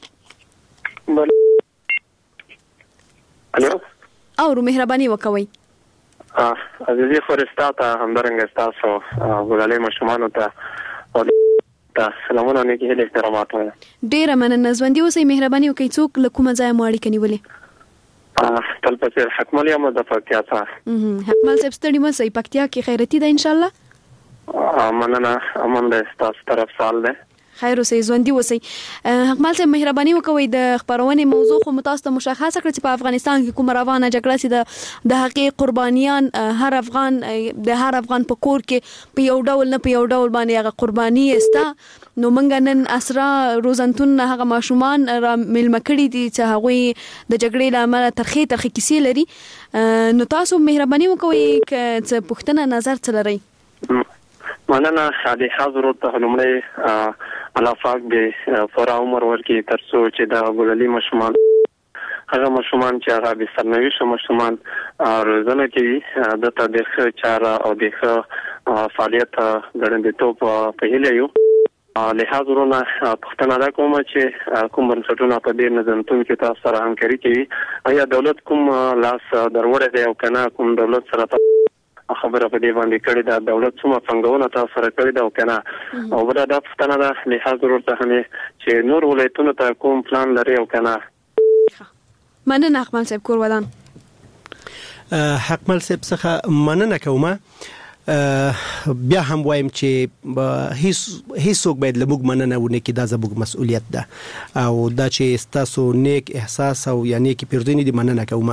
الو اورو، مهرباني وکوي. اه عزیزي خورستا ته همدارنګه تاسو ګلالي مشمانو ته او ته سلامونه نیکی هله احترامات وایم. ډیره مننه. ژوندۍ اوسئ، مهرباني وکړئ. څوک له کومه ځایه مو اړیکه نیولې؟ اه تل پسې حکمل یم د پکتیا څخه. حکمل صاحب ستړي مه شئ، پکتیا کې خیرتي ده ان شاء الله. مننه، امن ده، تاسو طرف سال ده. خیر اوسئ، ژوندۍ اوسئ. حکمل صاحب مهرباني وکوئ د خبرونې موضوع خو متاسفه مشخصه کړ چې په افغانستان کې کوم روانه جګړه سي د حقیقي قربانیان هر افغان د هر افغان په کور کې په یو ډول نه په یو ډول باندې هغه قرباني استا. نو منګ نن اسرا روزنتون هغه ماشومان را ملم کړي دي چې هغه د جګړې لامل ترخی ترخی کیسې لري. نو تاسو مهرباني وکوئ چې پښتنه نظر چلري. مننه. شادي حاضر ته لمړی الله پاک به فورا عمر ورکړي ترڅو چې دا ګلالي ماشومان، هغه ماشومان چې هغه به سرنوي شو ماشومان روزنه کوي د ته د ښه چاره او د ښه فعالیت ګړندېتوب په هیله یو. لحاظ ورونه پښتنه دا کوم چې کوم بنسټونه په دې نظمتون کې تاسو سره همکاري کوي، آیا دولت کوم لاس دروړی دی او کنه کوم دولت سره خبره په دې باندې کړې ده، دولت څومره څنګهونه تاسو سره کړې ده او کنه، او بل دا پښتنه ده لحاظ ورته هم چې نور ولایتونو ته کوم پلان لري او کنه. مننه حکمل صاحب کور ودان. حکمل صاحب څخه مننه کوم. بیا هم وایم چې هیڅ هیڅوک باید له موږ مننه ونه کړي، دا زموږ مسؤلیت ده او دا چې تاسو نیک احساس او یا نیک پیرودنې دي مننه کوم.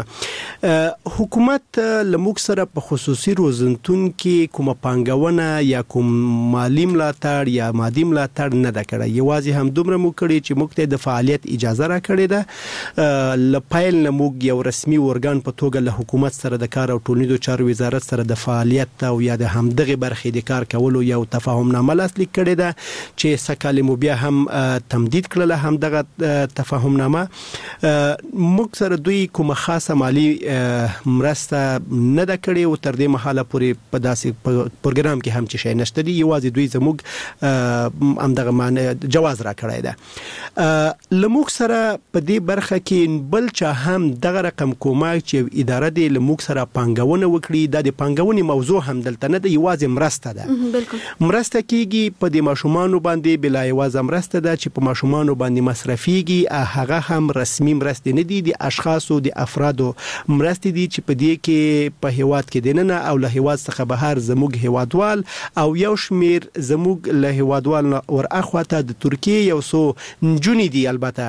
حکومت له موږ سره په خصوصي روزنتون کې کومه پانګونه یا کوم مالی ملاتړ یا مادي ملاتړ نه ده کړی، یوازې هم دومره مو کړی چې موږ ته د فعالیت اجازه را کړې ده. له پیل نه موږ یو رسمي ورګان په توګه له حکومت سره د کار او ټولنیزو چارو وزارت سره د فعالیت او یا د همدغه برخې د کار کولو یو تفاهمنامه لاسلیک کړې ده چې سکه مو بیا هم تمدید کړله همدغه تفاهمنامه. موږ سره دوی کومه خاصه مالی مرسته نه ده کړې او تر دې مهاله پورې په داسې پروګرام کې هم چې شي نشته دي، یوازې دوی زموږ همدغه معنی جواز را کړی ده. لموږ سره په دې برخه کې بل چا هم دغه رقم کومک چې اداره دې لموږ سره پانګونه وکړي، د پانګونې موضوع هم دلته نه ده، یوازې مرسته ده. مرسته کیږي په دې ماشومانو باندې، بلا یوازې مرسته ده چې په ماشومانو باندې مصرفيږي، هغه هم رسمي مرسته نه دي، د اشخاصو د افرادو مرسته دي چې په دې کې په هیواد کې دننه او له هیواد څخه بهر زموږ هیوادوال او یو شمیر زموږ له هیوادوال ور اخواته د ترکیه یو سو نجونی دي البته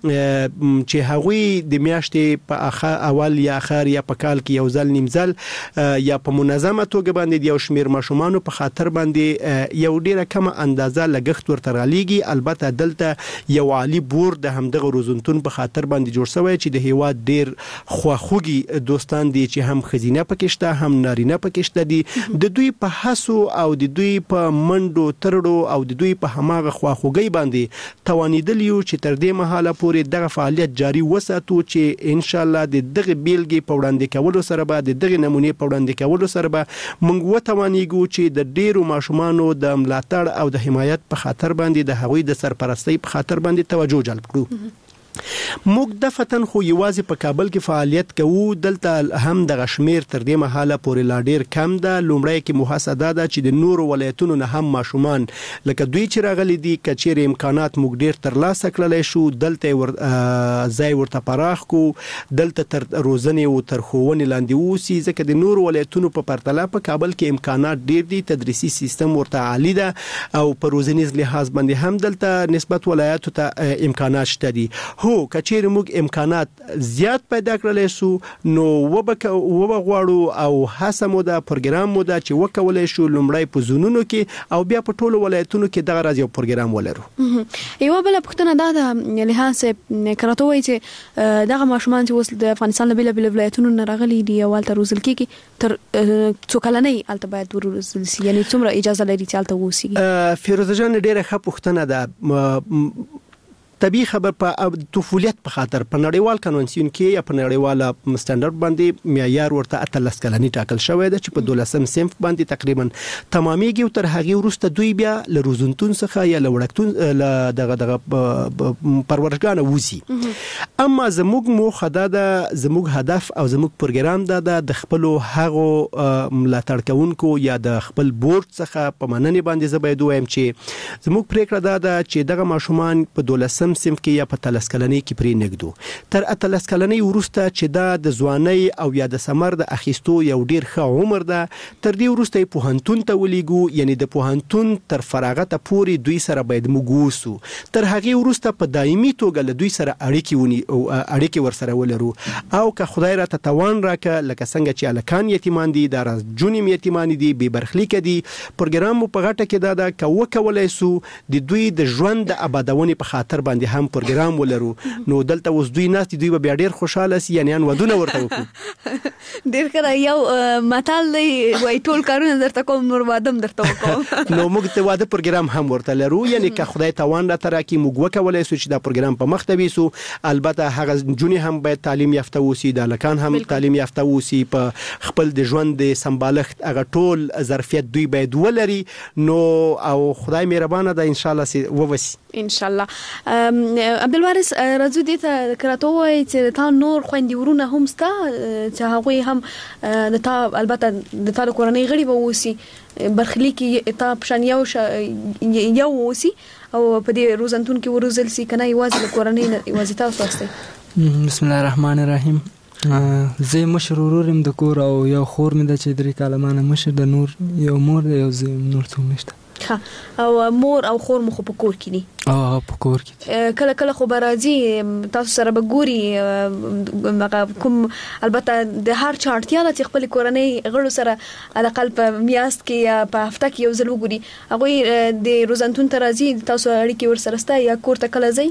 چې هغوی د میاشتې په اخر اول یا اخر یا په کال کې یو ځل نیم ځل یا په منظمه توګه باندې یو شمیر ماشومان په خاطر باندې یو ډیره کم اندازه لګښت ورته رالیږي. البته دلته یو عالی بورډ د همدغه روزنتون په خاطر باندې جوړ شوی چې د هیواد ډیر خواخوږي دوستان دي چې هم خزینه پکې شته هم نارینه پکې شته دي، د دوی په حسو او د دوی په منډو ترړو او د دوی په هماغه خواخوږي باندې توانیدل یو چې تر دې مهاله پورې دغه فعالیت جاری وساتو چې ان شاء الله د دغه بیلګې په وړاندې کولو سره به د دغه نمونې په وړاندې کولو سره به موږ وتوانیږو چې د ډیرو ماشومانو د ملاتړ او د حمایت په خاطر باندې د هغوی د سرپرستی په خاطر باندې توجه جلب کړو. موږ د فتن خو یوازې په کابل کې فعالیت کوو، دلته هم د غشمیر تر دې مهاله پورې لا ډیر کم ده. لومړی کې محاسبه ده چې د نورو ولایتونو نه هم ماشومان لکه دوی چې راغلي دي کچیر امکانات موږ ډیر ترلاسه کړلای شو، دلته ور ځای ورته پراخ کو، دلته تر روزنې او تر خوونې لاندې وسی، ځکه د نورو ولایتونو په پرتله په کابل کې امکانات ډیر دي، تدریسي سیستم ورته عالی ده او په روزنیز لحاظ باندې هم دلته نسبت ولایتو ته امکانات شته دي. هو کچیر موږ امکانات زیات پیدا کړلای شو نو وبک وبغواړو او هڅه مو د پروګرام مو د چې وکولای شو لومړی په زونونو کې او بیا په ټولو ولایتونو کې دغه راځي پروګرام ولرو. یو بل پښتنه دا د لحاظ کراتو وایي چې دغه ماشومان چې وسل د افغانستان له بل بل ولایتونو نه راغلي دي او تر روزل کې تر څو کلنې الته باید ورزل سي، یعنی څومره اجازه لري چې الته وسی؟ فیروزه جان ډیره ښه پښتنه ده. طبيعي خبر په طفولیت په خاطر په نړیوال کنونسیون کې یا په نړیواله سټانډرډ باندې معیار ورته اتلس کلنی ټاکل شوی دی چې په دولسم صنف باندې تقریبا تمامېږي او تر هغه وروسته دوی بیا له روزنتون څخه یا له وړکتون له دغه دغه پرورشګانه وځي. اما زموږ موخه ده، زموږ هدف او زموږ پروګرام ده د خپل هغو ملاتړ کوونکو یا د خپل بورډ څخه په مننې باندې زبېدو وایم چې زموږ پریکړه ده چې دغه ماشومان په دولسم صنف کې یا په تلس کلنۍ کې پرې نګدو، تر اتلس کلنۍ وروسته چې دا د ځوانۍ او یا د سمر د اخیستو یو ډیر ښه عمر ده، تر دې وروسته یې پوهنتون ته ولېږو، یعنی د پوهنتون تر فراغته پورې دوی سره باید موږ اوسو، تر هغې وروسته په دایمي توګه له دوی سره اړیکې ونی او اړیکې ورسره ولرو او که خدای راته توان راکړه لکه څنګه چې الکان یتیمان دي، دا جونیم یتیمان دي، بې برخلیکه دي، پروګرام مو په غټه کې دا ده که وکولای سو د دوی د ژوند د آبادونې په خاطر باندې هم پروګرام ولرو نو دلته اوس دوی ناست دوی به بیا ډیر خوشاله سي، یعنی ان ودونه ورته وکړو. ډیر کړه یو متال دی وای ټول کارونه درته کوم نور وادم درته وکړو نو موږ ته واده پروګرام هم ورته لرو، یعنی که خدای توان را تر کی موږ وکولای سو چې دا پروګرام په مخ ته ویسو. البته هغه جونی هم باید تعلیم یافته وسی، د لکان هم تعلیم یافته وسی، په خپل د ژوند د سمبالښت هغه ټول ظرفیت دوی باید ولري نو او خدای مهربانه ده ان شاء الله سي ووسی ان شاء الله. عبدالوارث راځو دې ته کراتو وایي چې تا نور خويندې ورونه هم ستا چې هغه هم د تا البته د تا کورنۍ غړي به وسی برخلیکي تا پشان یو یو وسی او په دې روزنتون کې ورزل سي کنه یوازې د کورنۍ نه یوازې تاسو تاسو. بسم الله الرحمن الرحیم. زه مشر ورور یم د کور او یو خور مې ده چې درې کاله مانه مشر د نور یو مور دی یو زه نور څوک نشته. او مور او خور مو خو په کور کې دي؟ او په کور کې کله کله خو به راځي تاسو سره به ګوري کوم البته د هر چا اړتیا ده چې خپل کورنۍ غړو سره الاقل په میاشت کې یا په هفته کې یو ځل وګوري. هغوی د روزنتون ته راځي تاسو اړیکې ورسره سته یا کور ته کله ځئ؟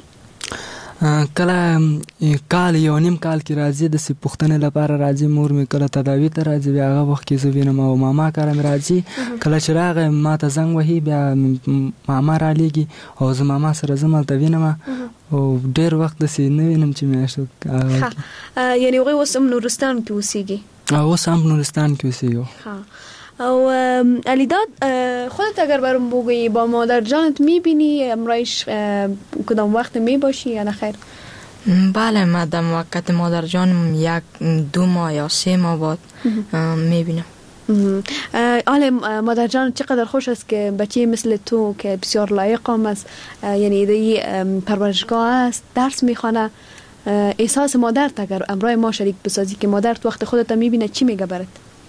کله کال یو نیم کال کې راځي د سی پښتنې لپاره راځي. مور مې کله تداوی ته راځي بیا هغه وخت کې زه وینم او ماما کاره مې راځي. کله چې راغی ما ته زنګ وهي بیا ماما را لیږي او زه ماما سره ځم هلته وینم او ډېر وخت داسې نه وینم چې میاشت. یعنې هغوی اوس هم نورستان کې اوسیږي؟ اوس هم نورستان کې اوسیږو. او علیداد خودت اگر برام بگویی با مادر جانت میبینی امرایش کدام وقت میباشی یا نخیر؟ بله مادم وقت مادر جانم یک دو ماه یا سه ماه بعد میبینم. حالا مادر جان چقدر خوش است که بچه مثل تو که بسیار لایق هم است یعنی دی پرورشگاه است درس میخوانه احساس مادرت اگر امرای ما شریک بسازی که مادرت وقت خودت میبینه چی میگه برات؟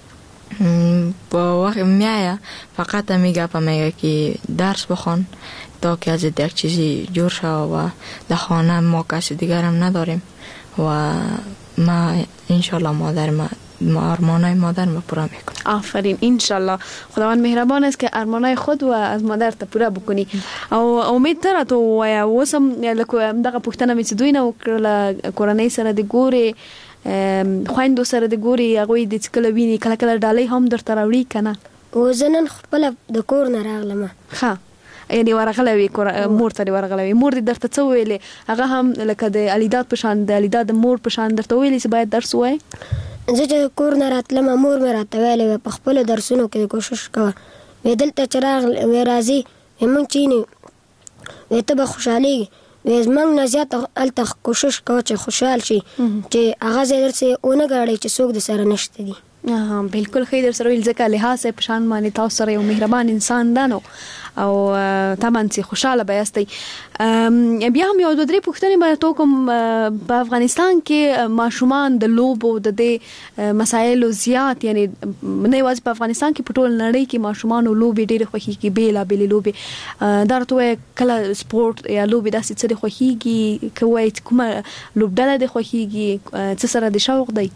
با وقت میایه فقط میگه پا میگه که درس بخوان تا که از یک چیزی جور شد و در خانه ما کسی دیگر هم نداریم و ما انشالله مادر ما ارمانای مادر ما پورا میکنم. آفرین انشالله خداوند مهربان است که ارمانای خود و از مادر ته پورا بکنی او امید تر ته وایا وسم لکه دغه پښتنه مې دوی نه وکړه کورنۍ سره د ګوري خويندو سره د ګوري هغه د کله ویني کله کله ډالۍ هم درته راوړي کنه؟ وزنن خپل د کور نه راغلم. ها یعنی ورغلوي مور ته ورغلوي مور دې درته څه ویلې هغه هم لکه د الیداد په شان د الیداد مور په شان درته ویلې چې باید درس وای؟ زه چې کور نه راتلم مور مې راته ویلې په خپل درسونو کې کوشش کوه وې دلته چې راغلی راځي موږ چینی وې ته به خوشحالېږي وې زموږ نه زیات هلته کوشش کوه چې خوشحال شي چې هغه ځای درسې ونه ګاړی چې څوک د سره نشته دي. بالکل خیر سره ویل ځکه لحاظ په شان باندې تاسو سره یو مهربان انسان ده نو او تمام چې خوشاله بیاستئ. بیا هم یو دوه درې پوښتنې به تو کوم په افغانستان کې ماشومان د لوبو د دې مسایلو زیات یعنی نه یوازې په افغانستان کې په ټول نړۍ کې ماشومان لوبې ډېرې خوښیږي بیلا بیلې لوبې درته کله سپورت یا لوبې داسې څه خوښیږي کوي کومه لوبډله د خوښیږي څه سره د شوق دی؟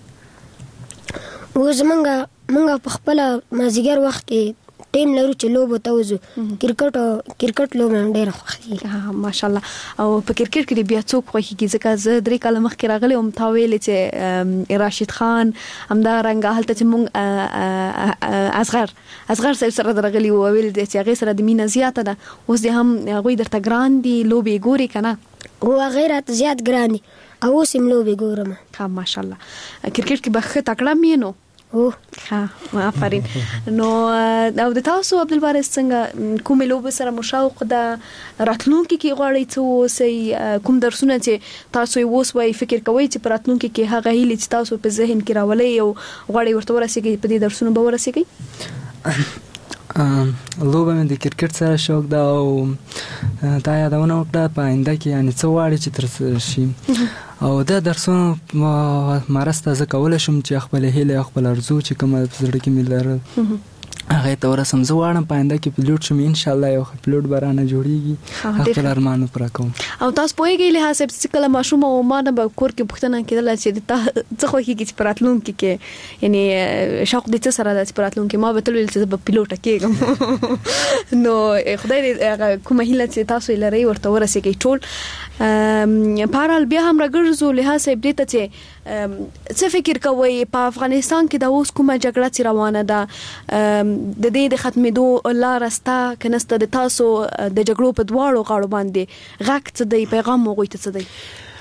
و زمونږ مونږ په خپل مازیګر وخت کې ټیم لرو چې لوبو ته وځو کرکټ او کرکټ لوبه ډېره خوښیږي. ماشاءالله. او په کرکټ کې بیا څوک خوښیږي؟ ځکه زه درې کاله مخکې راغلی وم تا ویلې چې راشد خان همدارنګه هلته چې مونږ اصغر اصغر صاحب سره راغلی وو ویل چې هغې سره د مینه زیاته ده اوس دې هم هغوی درته ګران دي لوبې ګوري که نه؟ هو هغې راته زیات ګران دي او اوس هم لوبې ګورم. ښه ماشاءالله. کرکټ کې به ښه تکړه م یې نو؟ او ښه آفرین. نو او د تاسو عبدالوارث څنګه کومې لوبې سره مو شوق ده راتلونکي کې غواړئ څه واوسئ کوم درسونه چې تاسو یې اوس وایي فکر کوئ چې په راتلونکي کې هغه هیلې چې تاسو په ذهن کې راولئ او غواړئ ورته ورسیږئ په دې درسونو به ورسیږئ؟ لوبه مې د کرکټ سره شوق ده او تا یادونه وکړه په آینده کې یعنې څه غواړي چې ترسره شي او دا درسونه مرسته زه کولی شم چې خپلې هیلې او خپل ارزو چې کومه په زړه کې مې لرل هغې ته ورسم. زه غواړم په آینده کې پیلوټ شم انشاءالله یو ښه پیلوټ به رانه جوړېږي خپل ارمان پوره کوم. او تاسو پوهېږئ لحاظ صاحب چې کله ماشوم او ما نه به کور کې پوښتنه کېدله چې تا څه خوښېږي چې په راتلونکي کې یعنې شوق دې څه سره ده چې په راتلونکي ما به تل ویل چې زه به پیلوټه کېږم نو خدای دې کومه هیله چې تاسو یې لرئ ورته ورسېږئ ټول. بهرحال بیا هم راګرځو لحاظ صاحب دې ته چې څه فکر کوئ په افغانستان کې د اوس کومه جګړه چې روانه ده د دې د ختمېدو لاره سته که نسته د تاسو د جګړو په دواړو غاړو باندې غږ څه دی پیغام هغوی ته څه دی؟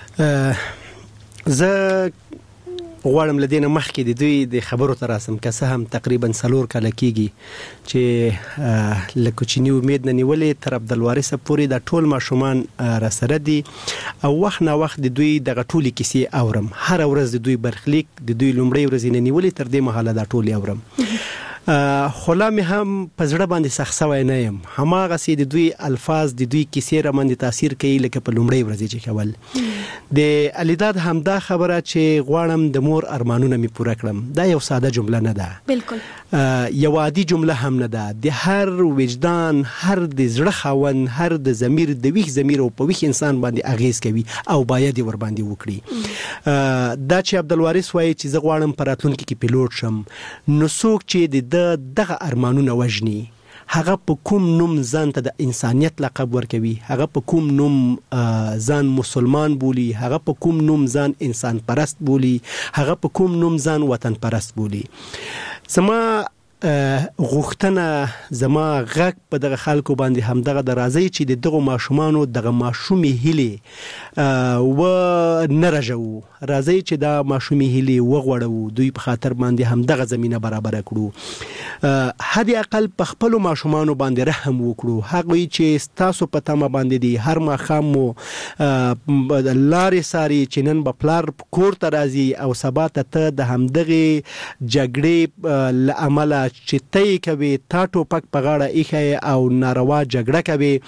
زه غواړم له دې نه مخکې د دوی د خبرو ته راسم که څه هم تقریبا څلور کاله کېږي چې له کوچني امید نه نیولې تر عبدالوارثه پورې دا ټول ماشومان راسره دي او وخت نه وخت د دوی دغه ټولې کیسې اورم هره ورځ د دوی برخلیک د دوی لومړۍ ورځې نه نیولې تر دې مهاله دا ټولې اورم. خلا مې هم په زړه باندې سخت سوی نه یم. هماغسې د دوی الفاظ د دوی کیسې را باندې تاثیر کوي لکه په لومړۍ ورځې چې کول. د الیداد همدا خبره چې غواړم د مور ارمانونه مې پوره کړم دا یو ساده جمله نه ده. بالکل یو عادي جمله هم نه ده. د هر وجدان، هر د زړه خاوند، هر د ضمیر د ویښ ضمیر او په ویښ انسان باندې اغیز کوي او باید ور باندې وکړي. دا چې عبدالوارث وایي چې زه غواړم په راتلونکي کې پیلوټ شم، نو څوک چې د دغه ارمانونه وژني هغه په کوم نوم ځان ته د انسانیت لقب ورکوي، هغه په کوم نوم ځان مسلمان بولي، هغه په کوم نوم ځان انسان پرست بولي، هغه په کوم نوم ځان وطن پرست بولي. زما غوښتنه، زما غږ په دغه خلکو باندې همدغه د راځي چې د دغه ماشومانو دغه ماشومې هیلې و نه رژوو، راځي چې دا ماشومې هیلې وغوړوو، دوی په خاطر باندې همدغه زمینه برابره کړو. حد اقل په خپلو ماشومانو باندې رحم وکړو. هغوی چې ستاسو په تمه باندې دي هر ماښام مو لارې ساري چې نن به پلار کور ته راځي او سبا ته ته د همدغې جګړې له امله چې ته یې کوې، تا ټوپک په غاړه ایښی او ناروا جګړه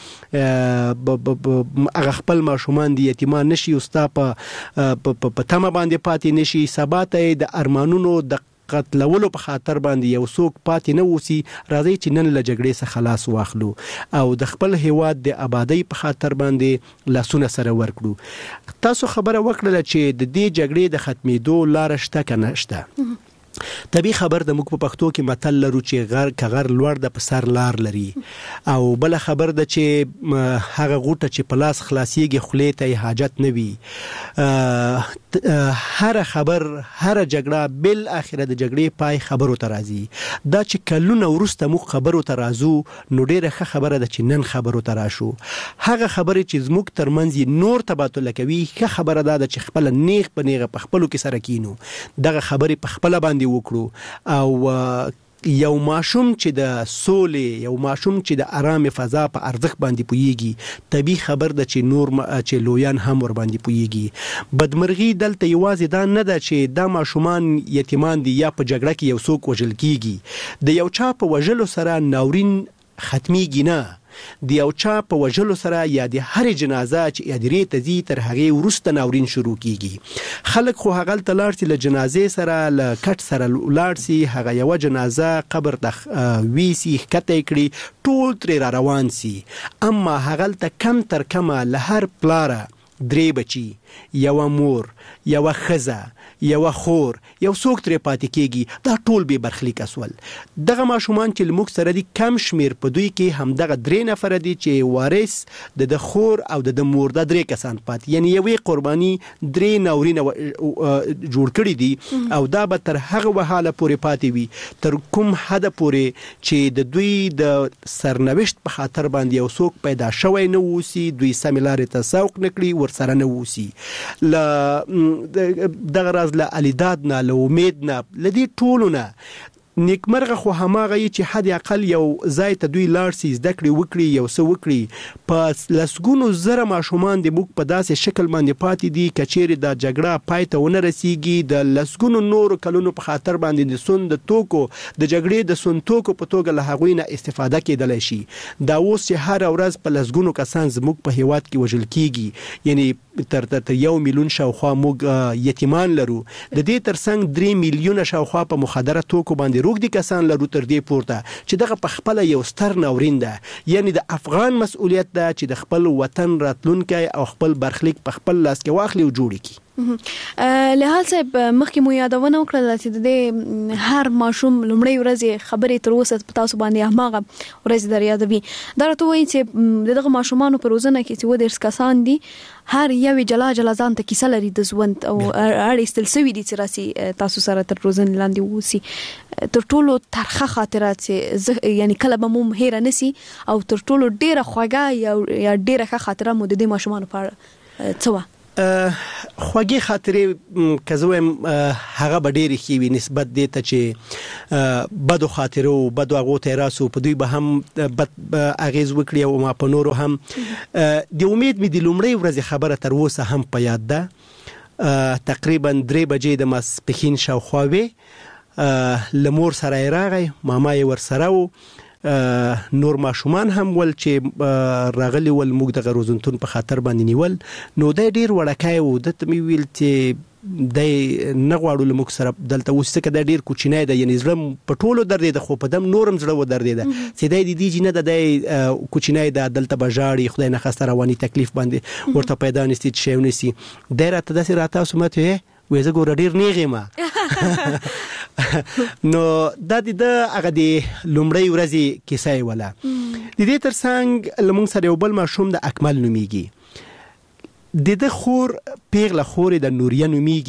کوې، هغه خپل ماشومان دي یتیمان نشي او ستا په تمه باندې پاتې نشي. سبا ته یې د ارمانونو د قتلولو په خاطر باندې یو څوک پاتې نه اوسي. راځي چې نن له جګړې څخه خلاص واخلو او د خپل هیواد د آبادۍ په خاطر باندې لاسونه سره ورکړو. تاسو خبره وکړله چې د دې جګړې د ختمېدو لاره شته که نه شته. طبیعي خبر د موږ په پښتو کې متل لرو چې غر که غر لوړ د په سر لار لري، او بله خبر ده چې هغه غوټه چې په لاس خلاصیږي خولې ته یې حاجت نه وي. هر خبر، هر جګړه بالاخره د جګړې پای خبرو ته راځي. دا چې کلونه وروسته موږ خبرو ته راځو نو ډېره ښه خبره ده چې نن خبرو ته راشو. هغه خبرې چې زموږ ترمنځ یې نور تبادله کوي، ښه خبره دا ده چې خپله نیغ په نیغه په خپلو کې سره کینو، دغه خبرې په خپله باندې وکړو او یو ماشوم چې د سولې، یو ماشوم چې د آرام فضا په ارزښت باندې پوهیږي، طبیعي خبر ده چې نور چې لویان هم ور باندې پوهیږي. بدمرغي دلته یوازې دا نه ده چې دا ماشومان یتیمان دي یا په جګړه کې یو څوک وژل کیږي. د یو چا په وژلو سره ناورین ختمیږي نه، د یو چا په وژلو سره یا د هرې جنازه چې ادرې ته ځي تر هغې وروسته ناورین شروع کیږي. خلک خو هغلته لاړ سي، له جنازې سره له کټ سره لاړ سي، هغه یوه جنازه قبر ته ویسي، ښکته یې کړي، ټول ترې را روان سي. اما هغلته کم تر کمه له هر پلاره درې بچي، یوه مور، یوه ښځه، یوه خور، یو څوک ترې پاتې کېږي. دا ټول بې برخلیکه سول. دغه ماشومان چې لموږ سره دي کم شمیر په دوی کې همدغه درې نفره دي چې وارث د د خور او د د مور دا درې کسان پاتې، یعنی یوې قرباني درې ناورینه جوړ کړي دي او دا به تر هغه وهاله پورې پاتې وي تر کوم حده پورې چې د دوی د سرنوشت په خاطر باندې یو څوک پیدا شوی نه اوسي، دوی سمې لارې ته سوق نه کړي، ورسره نه اوسي. دغه راز له الیداد نه، له امید نه، له دې ټولو نه نیکمرغه خو هماغه یې چې حد اقل یو ځای ته دوی لاړ سي، زده کړې وکړي، یو څه وکړي. په لسګونو زره ماشومان د موږ په داسې شکل باندې پاتې دي که چیرې دا جګړه پای ته ونه رسیږي، د لسګونو نورو کلونو په خاطر باندې د سون د توکو د جګړې د سون توکو په توګه له هغوی نه استفاده کېدلی شي. دا اوس چې هره ورځ په لسګونو کسان زموږ په هیواد کې وژل کېږي، یعنی تر تر یو میلیون شاوخوا موږ یتیمان لرو، د دې ترڅنګ درې میلیونه شاوخوا په مخدره توکو باندې روږدي کسان لرو تر دې پورته چې دغه په خپله یو ستر ناورین ده. یعنی د افغان مسؤلیت ده چې د خپل وطن راتلونکی او خپل برخلیک په خپل لاس کې واخلي او جوړ کړي. لحال صاحب مخکې مو یادونه وکړه چې د هر ماشوم لومړی ورځې خبرې تر اوسه په تاسو باندې هماغه ورځې در یادوي. دا راته وایي چې دغه ماشومانو په روزنه کې چې اووه دېرش کسان دي، هر یوې جلا جلا ځان ته کیسه لري د ژوند او اړ ایستل سوي دي چې راسي تاسو سره تر روزنې لاندې اوسي. تر ټولو ترخه خاطرات چې یعنی کله به مو هېره نسي او تر ټولو ډېره خوږه یا ډېره ښه خاطره مو د دې ماشومانو په اړه څه وه؟ خوږې خاطرې که زه وایم هغه به ډېرې ښې وي نسبت دې ته چې بدو خاطرو بدو هغو ته یې راسو، په دوی به هم بد اغېز وکړي او ما په نورو هم. د امید مې د لومړۍ ورځې خبره تر اوسه هم په یاد ده. تقریبا درې بجې د ماسپښین شاوخوا وې، لمور سره راغی، ماما یې ور سره و، نور ماشومان هم ول چې راغلی ول موږ د روزنتون په خاطر باندې نیول. نو دی ډیر وړکای و، دته مې ویل چې دی نه غواړو له موږ سره دلته اوس ځکه دی ډیر کوچنی دی، یعنې زړه په ټولو دردېده خو په دم نورم زړه ودردېده چې دی د دې جي نه ده، دی کوچنی ده، دلته به ژاړي، خدای نخواسته رواني تکلیف باندې ورته پیدا نسي چې شی ونیسي. دی راته داسې راتاو سو ماته وایي زه ګوره ډېر نیغ یم. نو دا د ده هغه د لومړۍ ورځې کیسه یې وله. د دې تر څنګ له موږ سره یو بل ماشوم د اکمل نومیږي، د ده خور پیغله خور د نوریه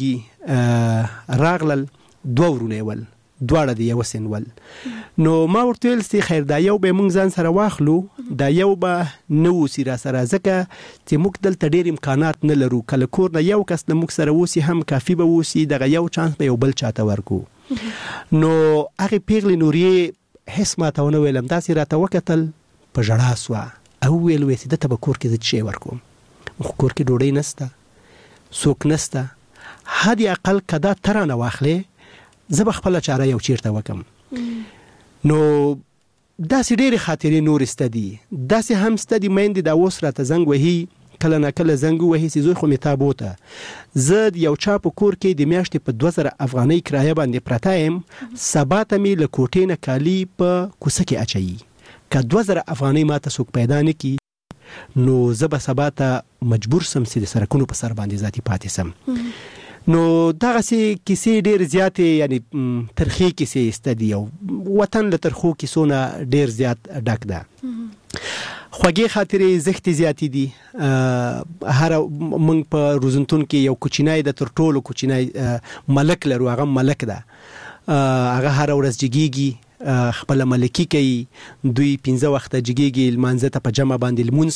نومیږي راغلل، دوه ورونه یې ول، دواړه د یوه سن ول. نو ما ورته ویل چې خیر دا یو به موږ ځان سره واخلو، دا یو به نه اوسي را سره، ځکه چې موږ دلته ډېر امکانات نه لرو، کله کور نه یو کس له موږ سره اوسي هم کافي به اوسي، دغه یو چانس به یو بل چاته ورکو. نو هغې پیغلې نوریې هیڅ ماته ونه ویلم، داسې راته وکتل، په ژړا سوه او وویل وایي چې ده ته به کور کې زه څه شی ورکوم، خو کور کې ډوډۍ نسته، څوک نسته، حد اقل که دا ته رانه واخلې زه به خپله چاره یو چیرته وکم. نو داسې ډېرې خاطرې نورې سته دي، داسې هم سته دي میندې دا اوس راته زنګ وهي، کله نه کله زنګ ووهي چې زوی خو مې تا بوته، زه د یو چا په کور کې د میاشتې په دوه زره افغانۍ کرایه باندې پرته یم، سبا ته مې له کوټې نه کالي په کوڅه کې اچوي، که دوه زره افغانۍ ما ته څوک پیدا نه کړي نو زه به سبا ته مجبور سم چې د سړکونو په سر باندې ذاتي پاتې سم. نو دغسې کیسې ډېر زیاتې یعنی ترخې کیسې سته دي، او وطن له ترخو کیسو نه ډېر زیات ډک ده. خوږې خاطرې زښتې زیاتې دي. هر موږ په روزنتون کې یو کوچنی د تر ټولو کوچنی ملک لرو، هغه ملک ده، هغه هره ورځ جګیږي، خپله ملکي کوي، دوی پنځه وخته جګیږي، لمانځه ته په جمع باندې لمونځ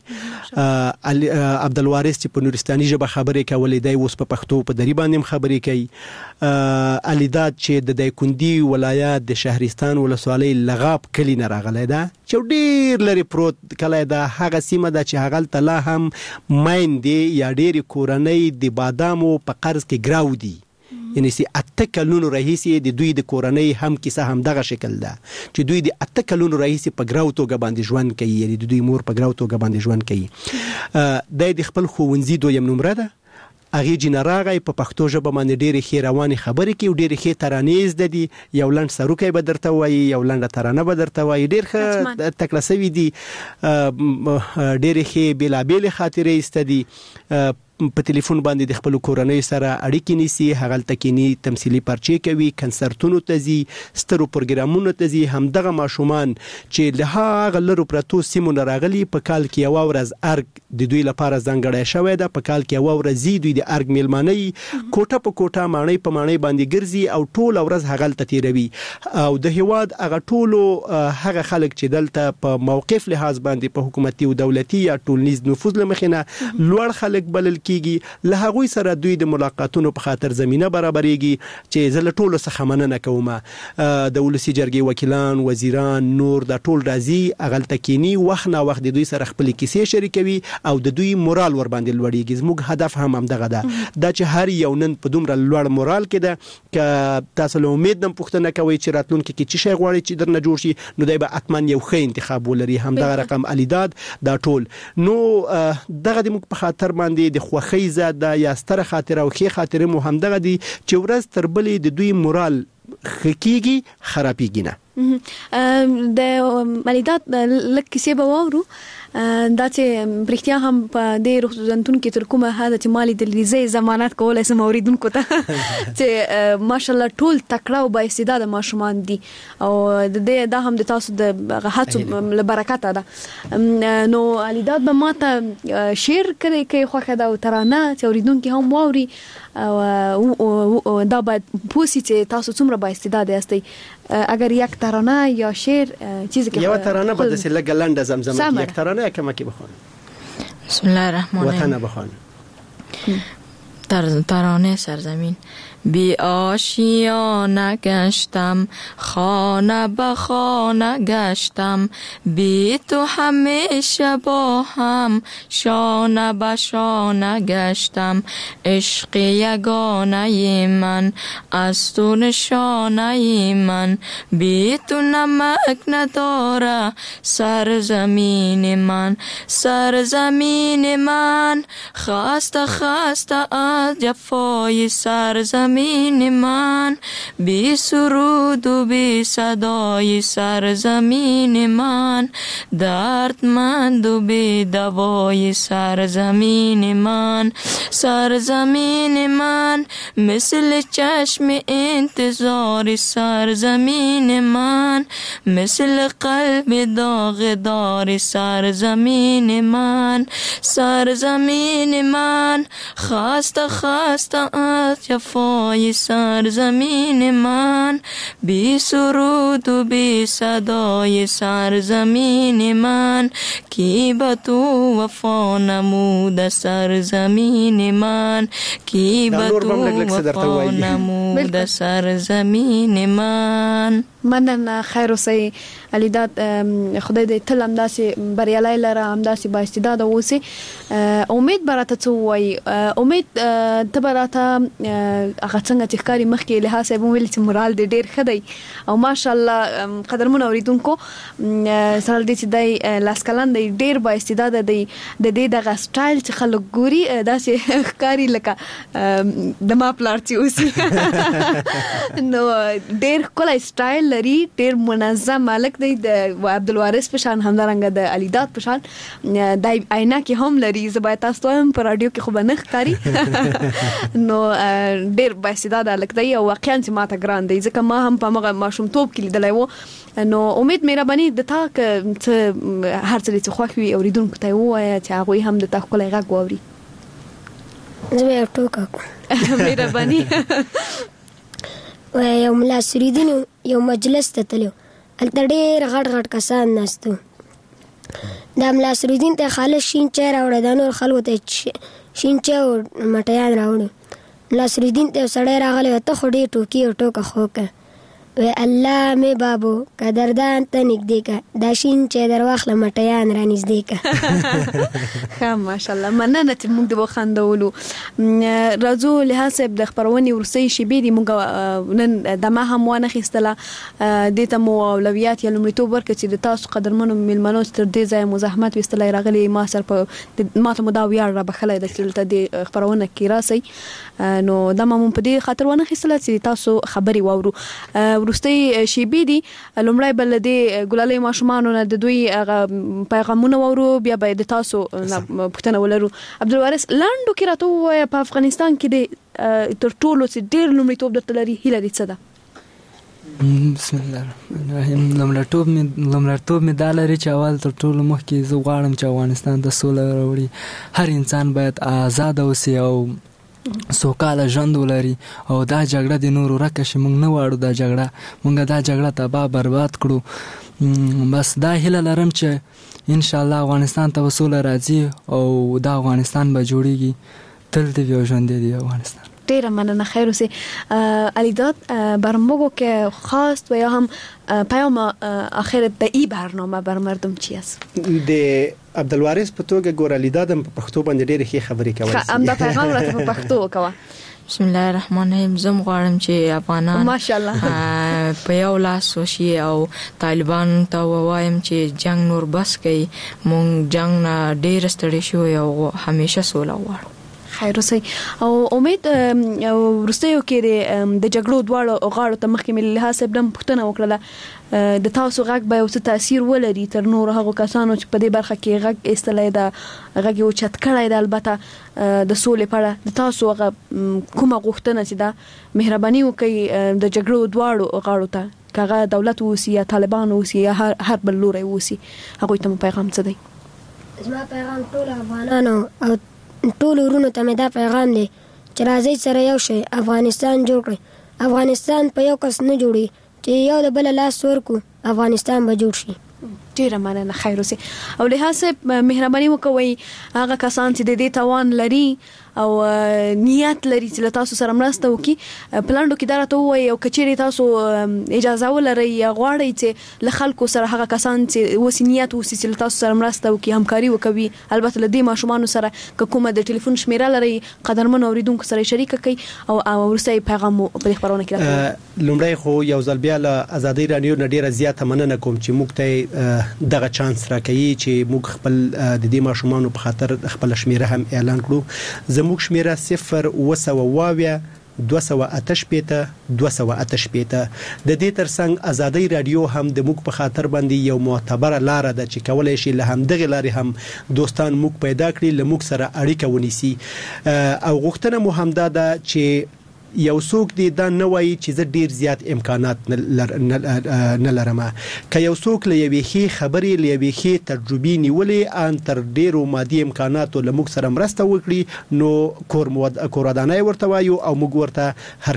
کوي. عبدالوارث چې په نورستاني ژبه خبرې کولې، دی اوس په پښتو په دري باندې هم خبرې کوي. علیداد چې د دایکندي ولایت د شهرستان ولسوالۍ لغاب کلي نه راغلی ده، چې ډېر لرې پروت کلی ده، هغه سیمه ده چې هغلته لا هم میندې یا ډېرې کورنۍ د بادامو په قرض کې ګراو دي، یعنی سي اته کلونو راهیسې د دوی د کورنۍ هم کیسه هم دغه شکل ده چې دوی د اته کلونو راهیسې په ګراو توګه باندې ژوند کوي، یعنی د دوی مور په ګراو توګه باندې ژوند کوي. دی د خپل ښوونځي دویم نمره ده، هغې جینه راغی، په پښتو ژبه باندې ډېرې ښې روانې خبرې کوي، ډېرې ښې ترانې زده دي، یو لنډ سروکی به درته وایي، یو لنډه ترانه به درته وایي، ډېر ښه تکړه سوي دي، ډېرې ښې بېلابېلې خاطرې سته دي. په تلیفون باندې د خپل کورنۍ سره اړیکې نیسي، هغلته کینی تمثیلي پرچې کوي، کنسرتونو ته ځي، سترو پروګرامونو ته ځي. همدغه ماشومان چې له هغه لرو پرتو سیمو نه راغلي، په کال کې یوه ورځ ارګ د دوی لپاره ځانګړی شوی ده، په کال کې یوه ورځ ځي، دوی د ارګ میلمانه یي، کوټه په کوټه ماڼۍ په ماڼۍ باندې ګرځي او ټوله ورځ هغلته تیروي. او د هیواد هغه ټولو هغه خلک چې دلته په موقف لحاظ باندې په حکومتي او دولتي یا ټولنیز نفوذ له مخې نه لوړ خلک بلل کیږي، له هغوی سره دوی د ملاقاتونو په خاطر زمینه برابرېږي چې زه له ټولو څخه مننه کوم. د ولسي جرګې وکیلان، وزیران، نور دا ټول راځي، هغلته کینی، وخت نا وخت د دوی سره خپلې کیسې شریکوي او د دوی مورال ور باندې لوړېږي. زموږ هدف هم همدغه ده، دا چې هر یو نن په دومره لوړ مورال کې ده، که تاسو له امید نه پوښتنه کوئ چې راتلونکي کې څه شی غواړئ چې درنه جوړ شي، نو دی به حتما یو ښه انتخاب ولري، همدغه رقم علیداد دا ټول. نو دغه د موږ په خاطر باندې د خوښۍ زده یا ستره خاطره او ښې خاطرې مو همدغه دي چې ورځ تر بلې د دوی مورال ښه کېږي، خرابېږي نه. د علیداد لږ کیسې به واورو، دا چې برښتیا هم په دې روزنتون کې تر کومه حده چې مالي د لیزې ضمانت کولی سم اوریدونکو ته چې ماشاءالله ټول تکړه او با استعداده ماشومان دي، او د دې دا هم د تاسو د هڅو له برکته ده. نو علیداد به ماته شعر کوي کوي خوښه ده او ترانه چې اوریدونکي هم واوري، او دا باید پوسی چې تاسو څومره با استعداده یاستئ. اگر یک ترانه یا شعر چیزی که یو ترانه به داسې لږه لنډه زمزمه یک ترانه کمکی بخوان. بسم الله الرحمن الرحیم. وطن بخوان. ترانه سرزمین. بی آشیانه گشتم، خانه به خانه گشتم، بی تو همیشه با هم شانه به شانه گشتم. عشق یگانه من از تو نشانه من، بی تو نمک نداره سرزمین من. سرزمین من خسته خسته از جفای سرزمین من، بی سرود و بی صدای سرزمین من، دردمند و بی دوای سرزمین من. سرزمین من مثل چشم انتظار سرزمین من، مثل قلب داغدار سرزمین من. سرزمین من خسته خسته از جفای سرزمین من، بی سرود و بی صدای سرزمین من. کی به تو وفا نمود سرزمین من، کی به تو وفا نمود سرزمین من. مننه. خیر اوسئ علي داد. خدای دې تل همداسې بریالی لره، همداسې با استعداده اوسې. امید به راته څه ووایي؟ امید ته به راته هغه څنګه چې ښکاري مخکې لحاظ صاحب وویل چې مورال دې ډېر ښه دی او ماشاءالله قدرمنو اورېدونکو سره دې چې دی لاس کلن دی، ډېر با استعداده دی. د دې دغه سټایل چې خلک ګوري داسې ښکاري لکه د ما پلار چې اوسي. نو ډېر ښکلی سټایل لري، ډېر منظم هلک دی. د عبدالوارث په شان، همدارنګه د علي داد په شان دی عینکې هم لري. زه باید تاسو ته وایم په راډیو کې خو به نه ښکاري. نو ډېر با استعداده هلک دی او واقعا چې ما ته ګران دی، ځکه ما هم په هغه ماشومتوب کې لیدلی و. نو امید مهرباني د تا که څه هر څه دې څه خوښ وي اورېدونکو ته یې ووایه چې هغوی هم د تا ښکلی غږ واوري. زه به یو ټوکه کړم. مهرباني. یو ملا سریدین یو مجلس ته تلو، هلته ډېر غټ غټ کسان ناست وو. دا ملا سریدین ته خالص شین چای راوړی، دا نور خلکو ته شین چای او مټیان راوړي. ملا سریدین ته یو سړی راغلی و، ته خو ډېر ټوکي او ټوکه خو که وی الله مې بابو قدردان ته نږدې که، دا شین چای در واخله مټیان را نږدې که. ښه ماشاءالله. مننه چې موږ د وخندولو. راځو لحاظ صاحب د خپرونې وروستۍ شیبې دي موږ نن دمه هم وانخیستله. دې ته مو اولویات یا لومړیتوب ورکړه چې د تاسو قدرمنو میلمنو چې تر دې ځایه مو زحمت ویستلی راغلي، ما سره په ما ته مو دا ویاړ را بخلی ده چې دلته دې خپرونه کې راسئ. نو دمه مو په دې خاطر وانخیستله چې تاسو خبرې واورو. وروستۍ شیبې دي، لومړی به له دې ګلالۍ ماشومانو نه د دوی هغه پیغامونه واورو، بیا به د تاسو پوښتنه ولرو. عبدالوارث لنډو کې راته ووایه په افغانستان کې د تر ټولو چې ډېر لومړیتوب درته لري هیله دې څه ده؟ بسم الله الرحمن الرحیم. لومړیتوب مې لومړیتوب مې دا لري چې اول تر ټولو مخکې زه غواړم چې افغانستان ته سوله راوړي. هر انسان باید آزاده اوسي او سوکاله ژوند ولري او دا جګړه د نور ورکه شي. موږ نه واړو دا جګړه، موږ دا جګړه تباه برباد کړو. بس دا هیله لرم چې ان شاء الله افغانستان ته سوله راځي او دا افغانستان به جوړیږي. تل دې وي او ژوندی دې افغانستان. ډیره مننه. خیر اوسې. علی داد بر موږ که خواست و یا هم پیام آخر د ای برنامه بر مردم چی است؟ د عبدالوارث په توګه ګور علی دادم په پښتو باندې ډېرې ښې خبرې کولای شي. هم دا پیغام راته په پښتو وکوه. بسم الله الرحمن الرحیم. زم غواړم چې افغانان ماشاءالله په یو لاس وشي او طالبان ته ووایم چې جنگ نور بس کوي، مونږ جنگ نه ډېر ستړي شو او همیشه سوله غواړو. خیر اوسئ. او امید وروستیو کې د جګړو دواړو غاړو ته مخکې مې لحاظ صاحب هم پوښتنه وکړله د تاسو غږ به یو څه تاثیر ولري تر نورو هغو کسانو چې په دې برخه کې غږ ایستلی ده، غږ یې اوچت کړی ده. البته د سولې په اړه د تاسو هغه کومه غوښتنه چې ده مهرباني وکړئ د جګړو دواړو غاړو ته، که هغه دولت اوسي یا طالبان اوسي یا هر بل لوری اوسي، هغوی ته مو پیغام څه دی؟ زما پیغام ټول افغانانو او ټول ورونو ته مې دا پیغام دی چې راځئ سره یو شئ، افغانستان جوړ کړئ. افغانستان په یو کس نه جوړي، چې یو د بل لاس ورکو افغانستان به جوړ شي. ډیره مننه. خیر اوسې. او لحاظ صاحب مهرباني وکوئ هغه کسان چې د دې توان لري او نیت لري چې تاسو سره مرسته وکړي پلاندو کې دا راته وایي او کچېرې تاسو اجازه ولرئ غواړئ چې له خلکو سره هغه کسان چې وسې نیت وسې چې تاسو سره مرسته وکړي همکاري وکوي البته له دې ماشومانو سره که کومه د ټلیفون شمیره لري قدرمن اوریدونکو سره شریک کړئ او وروسته پیغام په دې خبرونه کې راځي. لومړی خو یو ځل بیا له ازادي رادیو نه ډیره زیاته مننه کوم چې موږ ته دغه چانس راکړي چې موږ خپل د دې ماشومانو په خاطر خپل شمیره هم اعلان کړو. زموږ شمیره صفر اوه سوه اووه دوه سوه اته شپېته دوه سوه اته شپېته. د دې ترڅنګ ازادي رادیو هم د موږ په خاطر باندې یو معتبره لار ده چې کولای شي له همدغه لارې هم دوستان موږ پیدا کړي له موږ سره اړیکه ونیسي او غوښتنه مو همدا ده چې یو څوک دی دا نه وایي چې زه ډیر زیات امکانات نه لرم. که یو څوک له یوې ښې خبرې له یوې ښې تجربې نیولې ان تر ډیرو مادي امکاناتو له موږ سره مرسته وکړي نو کور ودانۍ ورته وایو او موږ ورته هر